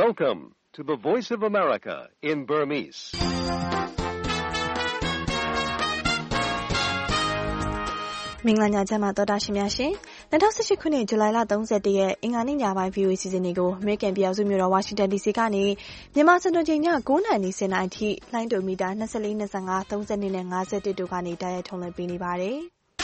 Welcome to the Voice of America in Burmese. မင်္ဂလာညချမ်းပါတော်တာရှင်များရှင်2018ခုနှစ်ဇူလိုင်လ31ရက်အင်္ဂါနေ့ညပိုင်း VOA စီစဉ်တွေကိုအမေရိကန်ပြည်ထောင်စုမြို့တော်ဝါရှင်တန် DC ကနေမြန်မာစံတော်ချိန်ည9:00နာရီ10:00နာရီထိလိုင်းဒိုမီတာ24 25 32နဲ့51တို့ကနေတိုက်ရိုက်ထုတ်လွှင့်ပေးနေပါတယ်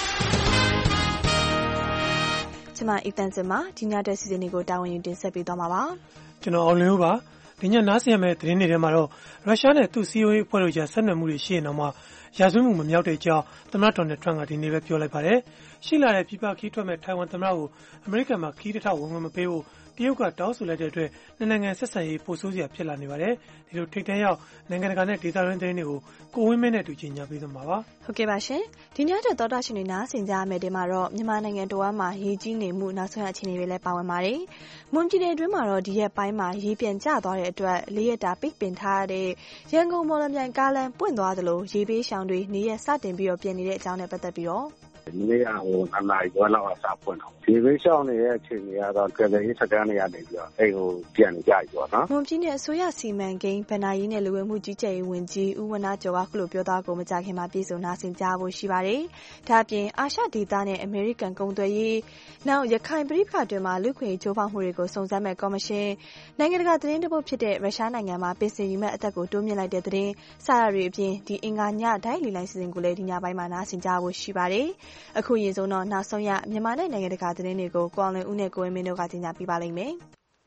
ကျွန်မအီတန်စင်မှာဒီညတဲ့စီစဉ်တွေကိုတာဝန်ယူတင်ဆက်ပေးသွားမှာပါကျွန်တော်အောင်လင်းဦးပါဒီညနားဆင်ရမယ့်သတင်းတွေထဲမှာတော့ရုရှားနဲ့သူ့စီးပွားရေးအဖွဲ့တို့ကြားဆက်နွယ်မှုတွေရှိရင်တော့မှရာဇဝတ်မှုမမြောက်တဲ့အကြောင်းသမ္မတဒေါ်နယ်ထရန့်ကဒီနေ့ပဲပြောလိုက်ပါတယ်။ရှိလာတဲ့ပြည်ပခီးထွက်မဲ့ထိုင်ဝမ်သမ္မတကိုအမေရိကန်မှာခီးတစ်ထောက်ဝင်မပေးဖို့တရုတ်ကတောင်းဆိုလိုက်တဲ့အတွက်နိုင်ငံဆက်ဆံရေးပိုဆိုးစရာဖြစ်လာနေပါတယ်။ဒီလိုထိပ်တန်းရောက်နိုင်ငံတကာနဲ့ဒေသတွင်းသတင်းတွေကိုကိုဝင်းမင်းနဲ့တူကြီးညာပေးသွားမှာပါ။ဟုတ်ကဲ့ပါရှင်။ဒီညတဲ့တော်တာရှင်တွေနားဆင်ကြရမယ့်တဲ့မှာတော့မြန်မာနိုင်ငံတော်မှာရေကြီးနေမှုနောက်ဆုံးအခြေအနေတွေလည်းပါဝင်ပါတယ်။မွန်ပြည်နယ်အတွင်းမှာတော့ဒီရက်ပိုင်းမှာရေပြန်ကျသွားတဲ့အတွက်၄ရက်တာပိတ်ပင်ထားတဲ့ရန်ကုန်မော်လမြိုင်ကားလမ်းပွင့်သွားသလိုရေပေးရှောင်တွေနေရက်စတင်ပြီးတော့ပြင်နေတဲ့အကြောင်းနဲ့ပတ်သက်ပြီးတော့ဒီနေ့ကနာရီခွဲလောက်အစားပွင့်တော့ဒီဘေးရှောင်းနေတဲ့အခြေအနေကတော့ကလေးရေးစကန်တွေကနေပြီးတော့အိမ်ကိုပြန်ကြပြီပေါ့နော်။မွန်ပြည်နယ်အစိုးရစီမံကိန်းဗဏ္ဍာရေးနဲ့လူဝင်မှုကြီးကြပ်ရေးဝန်ကြီးဦးဝဏ္ဏကျော်ကခုလိုပြောသားကိုမကြခင်မှာပြည်စုံနာဆင်ကြားဖို့ရှိပါတယ်။ဒါ့အပြင်အာရှဒေသနဲ့အမေရိကန်ကုန်သွယ်ရေးနောက်ရခိုင်ပြည်ပတွင်မှာလူခွင့်ချိုးဖောက်မှုတွေကိုစုံစမ်းမဲ့ကော်မရှင်နိုင်ငံတကာသတင်းတပုတ်ဖြစ်တဲ့ရုရှားနိုင်ငံမှာပင်စင်ယူမဲ့အသက်ကိုတိုးမြင့်လိုက်တဲ့သတင်းစရတွေအပြင်ဒီအင်္ဂါညဒိုင်းလီလိုင်းစီစဉ်ကိုလည်းဒီညပိုင်းမှာနားဆင်ကြဖို့ရှိပါတယ်။အခုရင်ဆုံးတော့နောက်ဆုံးရမြန်မာနဲ့နိုင်ငံတကာသတင်းတွေကိုကိုအောင်လွင်ဦးနဲ့ကိုဝင်းမင်းတို့ကတင်ပြပေးပါလိမ့်မယ်။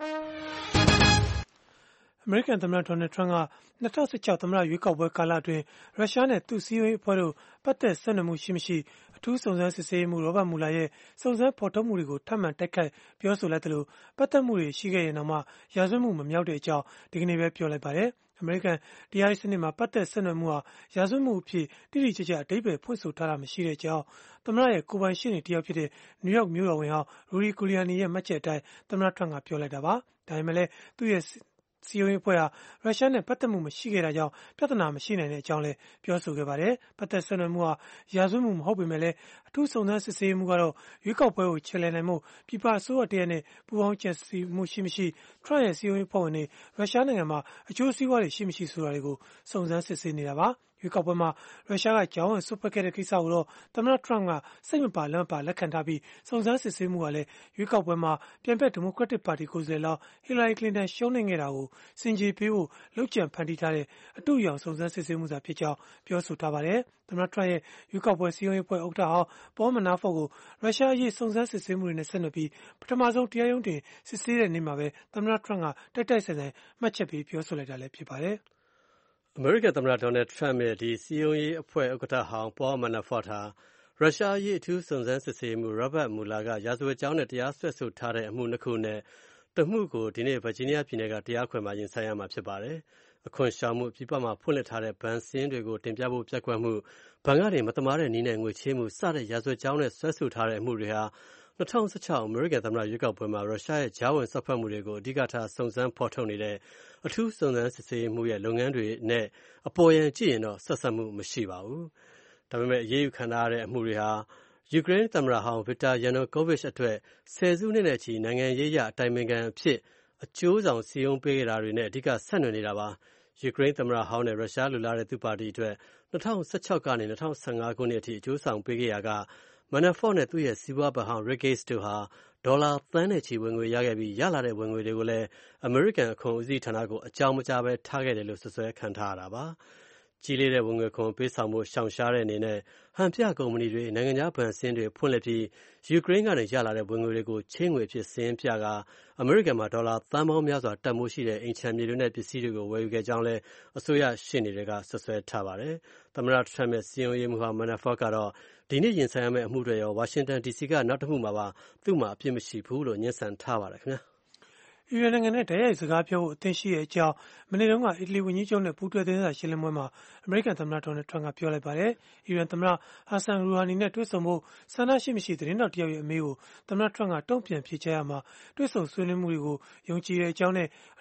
အမေရိကန်သမ္မတဒေါ်နယ်ထရန့်က2016သမ္မတရွေးကောက်ပွဲကာလအတွင်းရုရှားနဲ့သူ့စီးပွားရေးအဖွဲ့တို့ပတ်သက်ဆက်နွယ်မှုရှိမရှိအထူးစုံစမ်းစစ်ဆေးမှုရောဘတ်မူလာရဲ့စုံစမ်းဖော်ထုတ်မှုတွေကိုထပ်မံတိုက်ခိုက်ပြောဆိုလိုက်တယ်လို့ပတ်သက်မှုတွေရှိခဲ့ရင်တော့မှရာဇဝတ်မှုမမြောက်တဲ့အကြောင်းဒီကနေ့ပဲပြောလိုက်ပါတယ်။အမေရိကန်တရားရေးစနစ်မှာပတ်သက်ဆက်နွယ်မှုဟာရာဇဝတ်မှုအဖြစ်တိတိကျကျအဓိပ္ပာယ်ဖွင့်ဆိုထားတာမရှိတဲ့အကြောင်းသမ္မတရဲ့ကိုယ်ပိုင်ရှင်းနေတယောက်ဖြစ်တဲ့နယူးယောက်မြို့တော်ဝန်ဟောင်းရူဒီကူလီယာနီရဲ့မှတ်ချက်အတိုင်းသမ္မတထရန့်ကပြောလိုက်တာပါ။ဒါပေမဲ့လည်းသူ့ရဲ့စီယိုရေးအဖွဲ့ဟာရုရှားနဲ့ပတ်သက်မှုမရှိခဲ့တာကြောင့်ပြဿနာမရှိနိုင်တဲ့အကြောင်းလည်းပြောဆိုခဲ့ပါတယ်။ပတ်သက်ဆက်နွယ်မှုဟာရာဇဝတ်မှုမဟုတ်ပေမဲ့လည်းအထူးစုံစမ်းစစ်ဆေးမှုကတော့ရွေးကောက်ပွဲကိုချဲ့လှယ်နိုင်မှုပြည်ပအစိုးရတရက်နဲ့ပူးပေါင်းကြံစည်မှုရှိမရှိထရန့်ရဲ့စီယိုရေးအဖွဲ့ဝင်တွေရုရှားနိုင်ငံမှာအကျိုးစီးပွားတွေရှိမရှိဆိုတာတွေကိုစုံစမ်းစစ်ဆေးနေတာပါ။ရွေးကောက်ပွဲမှာရုရှားကကြောင်းဝင်ဆွတ်ဖက်ခဲ့တဲ့ကိစ္စကိုတော့သမ္မတထရန့်ကစိတ်မပါလက်မပါလက်ခံထားပြီးစုံစမ်းစစ်ဆေးမှုကလည်းရွေးကောက်ပွဲမှာပြန်ဖက်ဒီမိုကရက်တစ်ပါတီကိုယ်စားလှယ်လောင်းဟီလာရီကလင်တန်ရှုံးနိမ့်ခဲ့တာကိုစင်ကြေပေးဖို့လုပ်ကြံဖန်တီးထားတဲ့အတူရောင်စုံစမ်းစစ်ဆေးမှုသာဖြစ်ကြောင်းပြောဆိုထားပါတယ်။သမ္မတထရန့်ရဲ့ရွေးကောက်ပွဲစည်းရုံးရေးအဖွဲ့ဥက္ကဋ္ဌဟောင်းပေါမနာဖော့ကိုရုရှားအရေးစုံစမ်းစစ်ဆေးမှုတွေနဲ့ဆက်နွယ်ပြီးပထမဆုံးတရားရုံးတင်စစ်ဆေးတဲ့နေ့မှာပဲသမ္မတထရန့်ကတိုက်တိုက်ဆိုင်ဆိုင်မှတ်ချက်ပေးပြောဆိုလိုက်တာလည်းဖြစ်ပါတယ်။အမေရိကန်သမ္မတဒေါ်နယ်ထရန့်ရဲ့ဒီစီယုံရေးအဖွဲ့ဥက္ကဋ္ဌဟောင်းပေါမနာဖော့ဟာရုရှားအရေးအထူးစုံစမ်းစစ်ဆေးမှုရောဘတ်မူလာကရာဇဝတ်ကြောင်းနဲ့တရားစွဲဆိုထားတဲ့အမှုနှစ်ခုနဲ့တမှုကိုဒီနေ့ဗာဂျီးနီးယားပြည်နယ်ကတရားခွင်မှာရင်ဆိုင်ရမှာဖြစ်ပါတယ်။အခွင့်ရှောင်မှုပြည်ပမှာဖွင့်လှစ်ထားတဲ့ဘဏ်စင်းတွေကိုတင်ပြဖို့ပြက်ကွက်မှုဘဏ်ကနေမတမာတဲ့နည်းနဲ့ငွေချေးမှုစတဲ့ရာဇဝတ်ကြောင်းနဲ့ဆွဲဆိုထားတဲ့အမှုတွေဟာ2016အမေရိကန်သမ္မတရွေးကောက်ပွဲမှာရုရှားရဲ့ကြားဝင်စွက်ဖက်မှုတွေကိုအဓိကထားစုံစမ်းဖော်ထုတ်နေတဲ့အထူးစုံစမ်းစစ်ဆေးမှုရဲ့လုပ်ငန်းတွေနဲ့အပေါ်ယံကြည့်ရင်တော့ဆက်စပ်မှုမရှိပါဘူး။ဒါပေမဲ့အရေးယူခံထားရတဲ့အမှုတွေဟာယူကရိန်းသမ္မတဟောင်းဗစ်တာယာနိုကိုဗစ်အတွက်ဆယ်စုနှစ်နဲ့ချီနိုင်ငံရေးအတိုင်ပင်ခံအဖြစ်အကျိုးဆောင်စီယုံပေးခဲ့တာတွေနဲ့အဓိကဆက်နွယ်နေတာပါ။ယူကရိန်းသမ္မတဟောင်းနဲ့ရုရှားလူလာတဲ့သူပါတီအတွက်2016ကနေ2015ခုနှစ်အထိအကျိုးဆောင်ပေးခဲ့ရာကမန်နာဖော့နဲ့သူ့ရဲ့စီးပွားဘဏ်ဟောင်းရစ်ဂိတ်စ်တို့ဟာဒေါ်လာသန်းနဲ့ချီဝင်ငွေရခဲ့ပြီးရလာတဲ့ဝင်ငွေတွေကိုလည်းအမေရိကန်အခွန်ဦးစီးဌာနကိုအကြောင်းမကြားပဲထားခဲ့တယ်လို့ဆွဆွဲခံထားရတာပါ။ကြီးလေးတဲ့ဝင်ငွေခွန်ပေးဆောင်မှုရှောင်ရှားတဲ့အနေနဲ့ဟန်ပြကုမ္ပဏီတွေနိုင်ငံခြားဘဏ်စင်းတွေဖွင့်လှစ်ပြီးယူကရိန်းကနေရလာတဲ့ဝင်ငွေတွေကိုချေးငွေအဖြစ်စင်းပြကအမေရိကန်မှာဒေါ်လာသန်းပေါင်းများစွာတန်ဖိုးရှိတဲ့အိမ်ခြံမြေတွေနဲ့ပစ္စည်းတွေကိုဝယ်ယူခဲ့ကြောင်းလည်းအစိုးရရှေ့နေတွေကဆွဆွဲထားပါတယ်။သမ္မတထရန့်ရဲ့စီယုံရေးမှုဟောင်းမန်နာဖော့ကတော့ဒီနေ့ရင်ဆိုင်ရမယ့်အမှုတွေရောဝါရှင်တန် DC ကနောက်တစ်မှုမှာပါသူ့မှာအပြစ်မရှိဘူးလို့ညှဉ်းဆန်ထားပါတယ်ခင်ဗျာ။အီရန်နိုင်ငံနဲ့တိုက်ရိုက်စကားပြောဖို့အသင့်ရှိတဲ့အကြောင်းမနေ့တုန်းကအီတလီဝန်ကြီးချုပ်နဲ့ပူးတွဲသတင်းစာရှင်းလင်းပွဲမှာအမေရိကန်သမ္မတဒေါ်နယ်ထရန့်ကပြောလိုက်ပါတယ်။အီရန်သမ္မတဟာဆန်ရူဟာနီနဲ့တွေ့ဆုံဖို့ဆန္ဒရှိမရှိသတင်းတော်တယောက်ရဲ့အမေးကိုသမ္မတထရန့်ကတုံ့ပြန်ဖြေချရမှာတွေ့ဆုံဆွေးနွေးမှုတွေကိုယုံကြည်တဲ့အကြောင်းနဲ့အ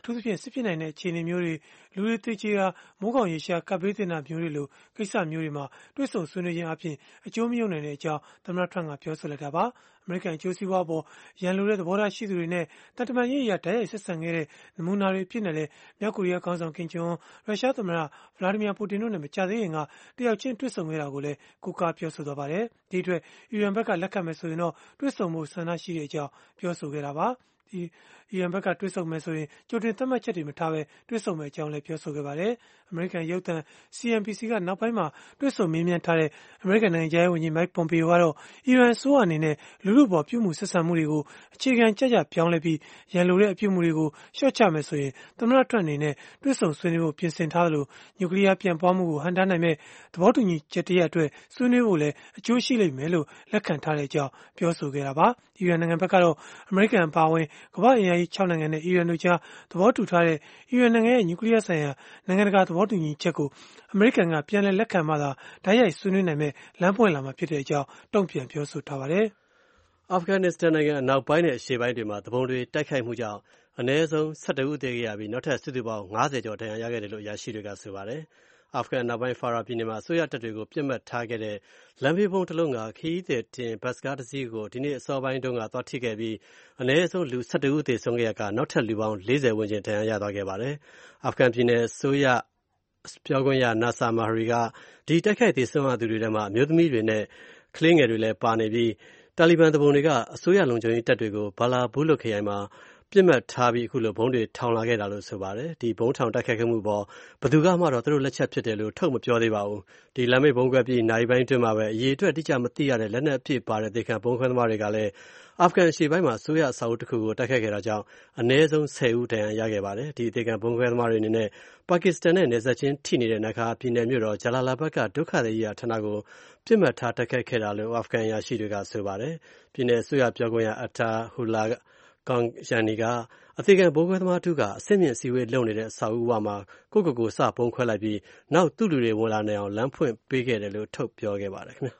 ထူးသဖြင့်စစ်ဖြစ်နိုင်တဲ့အခြေအနေမျိုးတွေလူတွေသိချရာမိုးကောင်ရေရှားကပ်ဘေးတင်တာမျိုးတွေလိုကိစ္စမျိုးတွေမှာတွေ့ဆုံဆွေးနွေးခြင်းအပြင်အကျိုးမရောက်နိုင်တဲ့အကြောင်းသမ္မတထရန့်ကပြောဆိုလိုက်တာပါအမေရိကန်အကျိုးစီးပွားပေါ်ရန်လိုတဲ့သဘောထားရှိသူတွေနဲ့တန်တမာရေးအရာတိုက်ရိုက်ဆက်ဆံခဲ့တဲ့နမူနာတွေအဖြစ်နဲ့လည်းမြောက်ကိုရီးယားခေါင်းဆောင်ကင်ဂျုံရုရှားသမ္မတဗလာဒီမီယာပူတင်တို့နဲ့မကြသေးခင်ကတယောက်ချင်းတွေ့ဆုံခဲ့တာကိုလည်းကိုးကားပြောဆိုသွားပါတယ်ဒီအတွက်အီရန်ဘက်ကလက်ခံမယ်ဆိုရင်တော့တွေ့ဆုံမှုဆန္ဒရှိတဲ့အကြောင်းပြောဆိုခဲ့တာပါအီရန်ဘက်ကတွေ့ဆုံမယ်ဆိုရင်ကြိုတင်သတ်မှတ်ချက်တွေမထားဘဲတွေ့ဆုံမယ်အကြောင်းလည်းပြောဆိုခဲ့ပါတယ်အမေရိကန်ရုပ်သံ CNBC ကနောက်ပိုင်းမှာတွေ့ဆုံမေးမြန်းထားတဲ့အမေရိကန်နိုင်ငံခြားရေးဝန်ကြီး Mike Pompeo ကတော့အီရန်အစိုးရအနေနဲ့လူထုပေါ်ပြုမှုဆက်ဆံမှုတွေကိုအခြေခံကျကျပြောင်းလဲပြီးရန်လိုတဲ့အပြုမှုတွေကိုလျှော့ချမယ်ဆိုရင်သမ္မတထရန့်အနေနဲ့တွေ့ဆုံဆွေးနွေးဖို့ပြင်ဆင်ထားသလိုနျူကလ িয়ার ပြန့်ပွားမှုကိုဟန့်တားနိုင်မဲ့သဘောတူညီချက်တရပ်အတွက်ဆွေးနွေးဖို့လည်းအကျိုးရှိလိမ့်မယ်လို့လက်ခံထားတဲ့အကြောင်းပြောဆိုခဲ့တာပါအီရန်နိုင်ငံဘက်ကတော့အမေရိကန်အပါအဝင်ကမ္ဘာ့အင်အားကြီး6နိုင်ငံနဲ့အီရန်တို့ကြားသဘောတူထားတဲ့အီရန်နိုင်ငံရဲ့နျူကလ িয়ার ဆိုင်ရာနိုင်ငံတကာသဘောတူညီချက်ကိုအမေရိကန်ကပြန်လည်လက်ခံမှသာတိုက်ရိုက်ဆွေးနွေးနိုင်မဲ့လမ်းပွင့်လာမှာဖြစ်တဲ့အကြောင်းတုံ့ပြန်ပြောဆိုထားပါတယ်။အာဖဂန်နစ္စတန်နိုင်ငံအနောက်ပိုင်းနဲ့အရှေ့ပိုင်းတွေမှာသူပုန်တွေတိုက်ခိုက်မှုကြောင့်အနည်းဆုံး12ဦးသေခဲ့ရပြီးနောက်ထပ်စုစုပေါင်း50ကျော်ဒဏ်ရာရခဲ့တယ်လို့အရာရှိတွေကဆိုပါတယ်။အာဖဂန်နောက်ပိုင်းဖာရာပြည်နယ်မှာအစိုးရတပ်တွေကိုပြစ်မှတ်ထားခဲ့တဲ့လမ်းဘေးဗုံးတစ်လုံးကခရီးသည်တင်ဘတ်စ်ကားတစ်စီးကိုဒီနေ့အစောပိုင်းတုန်းကသွားထိခဲ့ပြီးအနည်းဆုံးလူ12ဦးသေဆုံးခဲ့ရကနောက်ထပ်လူပေါင်း40ဝန်းကျင်ဒဏ်ရာရသွားခဲ့ပါတယ်။အာဖဂန်ပြည်နယ်အစိုးရပြောခွင့်ရနာဆာမာရီကဒီတိုက်ခိုက်သေဆုံးသူတွေထဲမှာအမျိုးသမီးတွေနဲ့ကလေးငယ်တွေလည်းပါနေပြီးတာလီဘန်သူပုန်တွေကအစိုးရလုံခြုံရေးတပ်တွေကိုဘာလာဘူးလုခရိုင်မှာပြစ်မှတ်ထားပြီးအခုလိုဘုံတွေထောင်လာခဲ့တာလို့ဆိုပါတယ်ဒီဘုံထောင်တိုက်ခိုက်မှုပေါ်ဘယ်သူကမှတော့သူတို့လက်ချက်ဖြစ်တယ်လို့ထုတ်မပြောသေးပါဘူးဒီလမ်းမေးဘုံကွက်ပြီးနိုင်ပိုင်းတွင်မှာပဲအရေးအတွက်တိကျမသိရတဲ့လက်နက်အပြည့်ပါတဲ့ဒေသခံဘုံခွဲသမားတွေကလည်းအာဖဂန်အရှေ့ပိုင်းမှာအစိုးရအဆောက်အဦတစ်ခုကိုတိုက်ခိုက်ခဲ့တာကြောင့်အနည်းဆုံး10ဦးဒဏ်ရာရခဲ့ပါတယ်ဒီဒေသခံဘုံခွဲသမားတွေအနေနဲ့ပါကစ္စတန်နဲ့နယ်စပ်ချင်းထိနေတဲ့နဂါပြည်နယ်မြို့တော်ဂျလာလာဘတ်ကဒုက္ခသည်ရေးဌာနကိုပြစ်မှတ်ထားတိုက်ခိုက်ခဲ့တာလို့အာဖဂန်အရာရှိတွေကဆိုပါတယ်ပြည်နယ်အစိုးရပြောခွင့်ရအတာဟူလာကောင်ယန်နီကအသေးခံဘုံခွဲသမားတူကအဆင့်မြင့်စီဝေးလုပ်နေတဲ့အဆောက်အဦဝမှာကိုစပုံခွဲလိုက်ပြီးနောက်သူ့လူတွေဝင်လာနေအောင်လမ်းဖွင့်ပေးခဲ့တယ်လို့ထုတ်ပြောခဲ့ပါတယ်ခင်ဗျာ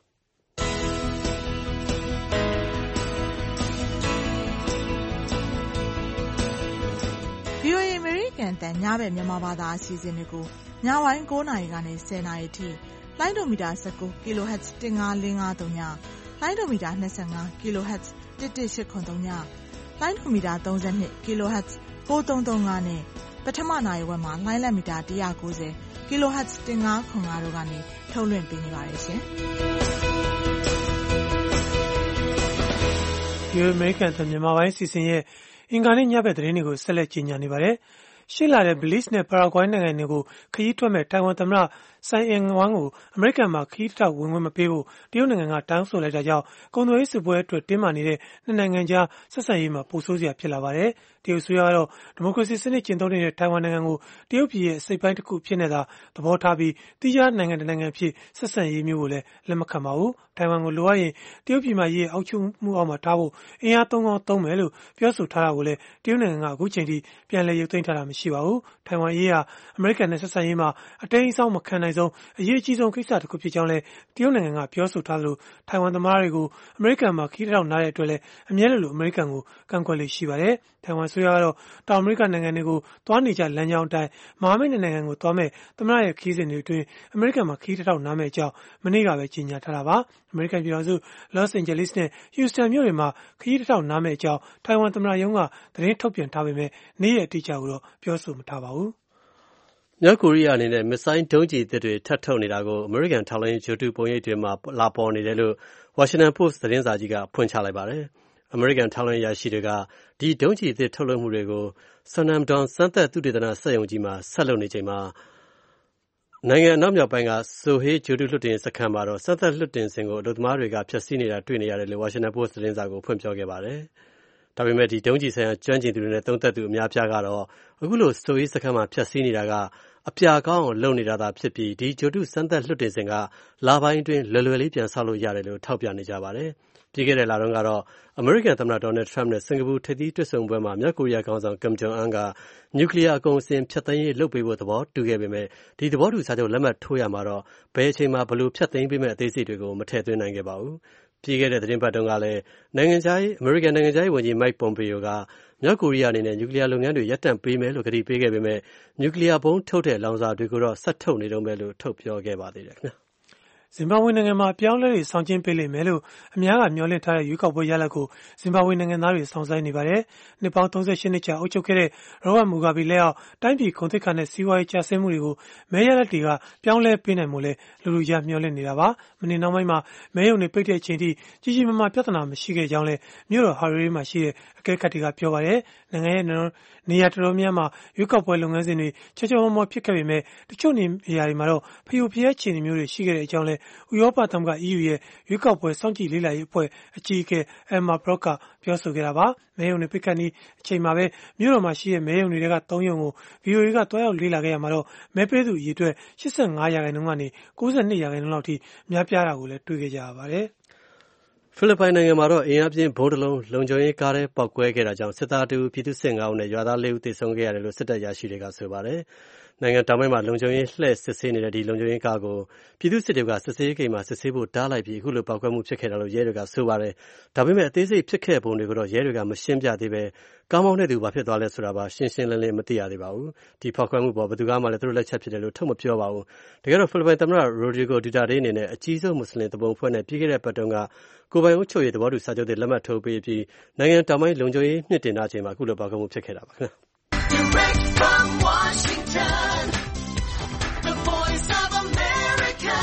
VOA အမေရိကန်တန်ညဘက်မြန်မာဘာသာအစီအစဉ်တွေကိုညပိုင်း9နာရီကနေ10နာရီထိလိုင်းဒိုမီတာ19 kHz 15553ညလိုင်းဒိုမီတာ25 kHz 11883ညလိုင်းဒိုမီတာ32 kHz 9335နဲ့ပထမနာရီဝက်မှာလိုင်းလက်မီတာ190 kHz 1505တို့ကနေထုတ်လွှင့်ပေးနေပါတယ်ရှင်ဒီအမေရိကန်တန်မြန်မာပိုင်းစီစဉ်ရဲ့အင်္ဂါနေ့ညဘက်သတင်းတွေကိုဆက်လက်ကြီးညာနေပါတယ်ရှေ့လာတဲ့ဘလစ်နဲ့ပါရာဂွိုင်းနိုင်ငံတွေကိုခရီးထွက်မဲ့တိုင်ဝမ်သမ္မတဆိုင်အင်ဝမ်ကိုအမေရိကန်မှာခရီးထောက်ဝင်ခွင့်မပေးဖို့တရုတ်နိုင်ငံကတောင်းဆိုလိုက်တာကြောင့်ကုန်သွယ်ရေးစစ်ပွဲအတွက်တင်းမာနေတဲ့နှစ်နိုင်ငံကြားဆက်ဆံရေးမှာပိုဆိုးစရာဖြစ်လာပါတယ်တရုတ်ဆိုရကတော့ဒီမိုကရေစီစနစ်ကျင့်သုံးနေတဲ့တိုင်ဝမ်နိုင်ငံကိုတရုတ်ပြည်ရဲ့အစိတ်ပိုင်းတစ်ခုဖြစ်နေတာသဘောထားပြီးတိကျနိုင်ငံတစ်နိုင်ငံဖြစ်ဆက်ဆံရေးမျိုးကိုလည်းလက်မခံပါဘူးတိုင်ဝမ်ကိုလိုအပ်ရင်တရုတ်ပြည်မှာရေးအောက်ချုပ်မှုအောက်မှာထားဖို့အင်အားသုံးကောင်းသုံးမယ်လို့ပြောဆိုထားတာကိုလည်းတရုတ်နိုင်ငံကအခုချိန်ထိပြန်လည်ရုပ်သိမ်းထားတာမရှိပါဘူးတိုင်ဝမ်ရေးဟာအမေရိကန်နဲ့ဆက်ဆံရေးမှာအတိမ်းအစောင်းမခံနိုင်ဆုံးအရေးအကြီးဆုံးကိစ္စတစ်ခုဖြစ်ကြောင်းလည်းတရုတ်နိုင်ငံကပြောဆိုထားသလိုတိုင်ဝမ်သမားတွေကိုအမေရိကန်မှာခီးတောက်နားတဲ့အတွက်လည်းအမြဲလိုအမေရိကန်ကိုကန့်ကွက်လေ့ရှိပါတယ်တိုင်ဝမ်ဆိုရကတော့တောင်အမေရိကနိုင်ငံတွေကိုသွားနေကြလမ်းကြောင်းအတိုင်းမဟာမိတ်နိုင်ငံကိုသွားမဲ့သမ္မတရဲ့ခီးစဉ်တွေအတွင်းအမေရိကန်မှာခီးတောက်နားမဲ့အကြောင်းမနေ့ကပဲကြေညာထားတာပါအမေရိကန်ပြည်ထောင်စုလော့စ်အိန်ဂျလိစ်နဲ့ဟူစတန်မြို့တွေမှာခီးတောက်နားမဲ့အကြောင်းတိုင်ဝမ်သမ္မတရုံးကသတင်းထုတ်ပြန်ထားပေမဲ့နေ့ရက်အတိအကျကိုတော့ပြောဆိုမထားပါဘူးမြောက်ကိုရီးယားအနေနဲ့မစ်ဆိုင်းဒုံးကျည်တွေထပ်ထုတ်နေတာကိုအမေရိကန်ထောက်လှမ်းရေးဂျိုတူပုံရိပ်တွေမှာလာပေါ်နေတယ်လို့ဝါရှင်တန်ပို့စ်သတင်းစာကြီးကဖွင့်ချလိုက်ပါတယ်အမေရိကန်ထောက်လှမ်းရေးရရှိတွေကဒီဒုံးကျည်အသစ်ထုတ်လုပ်မှုတွေကိုဆွမ်နမ်ဒွန်စမ်းသပ်သုတေသနစက်ရုံကြီးမှာဆက်လုပ်နေချိန်မှာနိုင်ငံအနောက်မြောက်ပိုင်းကဆိုဟေးဂျိုတူလွှတ်တင်စခန်းမှာတော့စမ်းသပ်လွှတ်တင်စဉ်ကိုအလုပ်သမားတွေကဖျက်ဆီးနေတာတွေ့နေရတယ်လို့ဝါရှင်တန်ပို့စ်သတင်းစာကိုဖွင့်ပြောခဲ့ပါတယ်ဒါပေမဲ့ဒီဒုံးကျည်ဆိုင်ရာကျွမ်းကျင်သူတွေနဲ့သုံးသပ်သူအများပြားကတော့အခုလိုဆိုဟေးစခန်းမှာဖျက်ဆီးနေတာကအပြာကောင်းအောင်လုပ်နေတာသာဖြစ်ပြီးဒီဂျိုတုစမ်းသပ်လွှတ်တင်စဉ်ကလာပိုင်းအတွင်းလွယ်လွယ်လေးပြန်ဆောက်လို့ရတယ်လို့ထောက်ပြနေကြပါတယ်။ပြီးခဲ့တဲ့လတုန်းကတော့အမေရိကန်သမ္မတဒေါ်နယ်ထရမ့်နဲ့စင်ကာပူထိပ်သီးတွေ့ဆုံပွဲမှာမြောက်ကိုရီးယားခေါင်းဆောင်ကင်ဂျုံအန်ကနျူကလ িয়ার အကုန်အစင်ဖျက်သိမ်းရေးလုပ်ပေးဖို့သဘောတူခဲ့ပေမဲ့ဒီသဘောတူစာချုပ်လက်မှတ်ထိုးရမှာတော့ဘယ်အချိန်မှာဘယ်လိုဖျက်သိမ်းပေးမဲ့အသေးစိတ်တွေကိုမထည့်သွင်းနိုင်ခဲ့ပါဘူး။ပြီးခဲ့တဲ့သတင်းပတ်တုန်းကလည်းအမေရိကန်နိုင်ငံခြားရေးဝန်ကြီး Mike Pompeo ကမြောက်ကိုရီးယားအနေနဲ့နျူကလီးယားလုပ်ငန်းတွေရပ်တန့်ပေးမယ်လို့ကတိပေးခဲ့ပေမဲ့နျူကလီးယားဘုံးထုတ်တဲ့လောင်စာတွေကိုတော့ဆက်ထုတ်နေတုန်းပဲလို့ထုတ်ပြောခဲ့ပါသေးတယ်ခင်ဗျာဇင်ဘာဘွေနိုင်ငံမှာအပြောင်းအလဲတွေဆောင်ကျဉ်ပေးလိမ့်မယ်လို့အများကမျှော်လင့်ထားတဲ့ရွေးကောက်ပွဲရလဒ်ကိုဇင်ဘာဘွေနိုင်ငံသားတွေစောင့်ဆိုင်းနေပါတယ်။နှစ်ပေါင်း38နှစ်ကြာအုပ်ချုပ်ခဲ့တဲ့ရောဘတ်မူဂါဘီလက်အောက်တိုင်းပြည်ဂုဏ်သိက္ခာနဲ့စီးပွားရေးကျဆင်းမှုတွေကိုမဲရလဒ်တွေကပြောင်းလဲပေးနိုင်မှုလဲလူလူရမျှော်လင့်နေတာပါ။မနေ့နောက်ပိုင်းမှာမဲရုံတွေပိတ်တဲ့အချိန်ထိကြီးကြီးမားမားပြဿနာမရှိခဲ့ကြောင်းလဲမြို့တော်ဟာရီမှာရှိတဲ့အကဲခတ်တွေကပြောပါတယ်။နိုင်ငံရဲ့နေရာတော်တော်များများရွေးကောက်ပွဲလုပ်ငန်းစဉ်တွေချောချောမောမောဖြစ်ခဲ့ပေမဲ့တချို့နေရာတွေမှာတော့ဖျို့ဖျက်ခြေနေမျိုးတွေရှိခဲ့တဲ့အကြောင်းလဲဥရောပသမဂ္ဂ EU ရဲ့ရွေးကောက်ပွဲစောင့်ကြည့်လေ့လာရေးအဖွဲ့အကြီးအကဲ Elmar Brok ကပြောဆိုခဲ့တာပါ။မဲရုံတွေပိတ်ခတ်နေအချိန်မှာပဲမြို့တော်မှာရှိတဲ့မဲရုံတွေက3ရုံကို VOA ကတွားရောက်လေ့လာခဲ့ရမှာတော့မဲပေးသူအရေအတွက်85%ကနေ92%လောက်ထိများပြားတာကိုလည်းတွေ့ခဲ့ကြရပါတယ်ဖိလစ်ပိုင်နိုင်ငံမှာတော့အင်အားပြင်းဘုံးတစ်လုံးလုံခြုံရေးကားထဲပေါက်ကွဲခဲ့တာကြောင့်စစ်သား2ဦးပြည်သူ့စစ်9ဦးနဲ့ရွာသား4ဦးသေဆုံးခဲ့ရတယ်လို့စစ်တပ်ရရှိတွေကဆိုပါတယ်။နိုင်ငံတောင်ပိုင်းမှာလုံခြုံရေးလှည့်စစ်ဆေးနေတဲ့ဒီလုံခြုံရေးကားကိုပြည်သူ့စစ်တွေကစစ်ဆေးကိန်းမှာစစ်ဆေးဖို့တားလိုက်ပြီးအခုလိုပေါက်ကွဲမှုဖြစ်ခဲ့တာလို့ရဲတွေကဆိုပါတယ်။ဒါပေမဲ့အသေးစိတ်ဖြစ်ခဲ့ပုံတွေကိုတော့ရဲတွေကမရှင်းပြသေးပဲကားမောင်းတဲ့သူဘာဖြစ်သွားလဲဆိုတာပါရှင်းရှင်းလင်းလင်းမသိရသေးပါဘူး။ဒီဖောက်ခွဲမှုပေါ်ဘယ်သူကမှလည်းသူတို့လက်ချက်ဖြစ်တယ်လို့ထုတ်မပြောပါဘူး။တကယ်တော့ဖိလစ်ပိုင်သမ္မတရိုဒရီဂိုဒူတာတေးအနေနဲ့အကြီးဆုံးမွတ်စလင်တပုံဖွဲ့နဲ့ပြီးခဲ့တဲ့ပတ်တုန်းကကိုယ်ပိုင်အုပ်ချုပ်ရေးသဘောတူစာချုပ်တွေလက်မှတ်ထိုးပေးပြီးနိုင်ငံတောင်ပိုင်းလုံခြုံရေးမြင့်တင်တဲ့အချိန်မှာအခုလိုပေါက်ကွဲမှုဖြစ်ခဲ့တာပါခင်ဗျာ Direct from Washington The Voice of America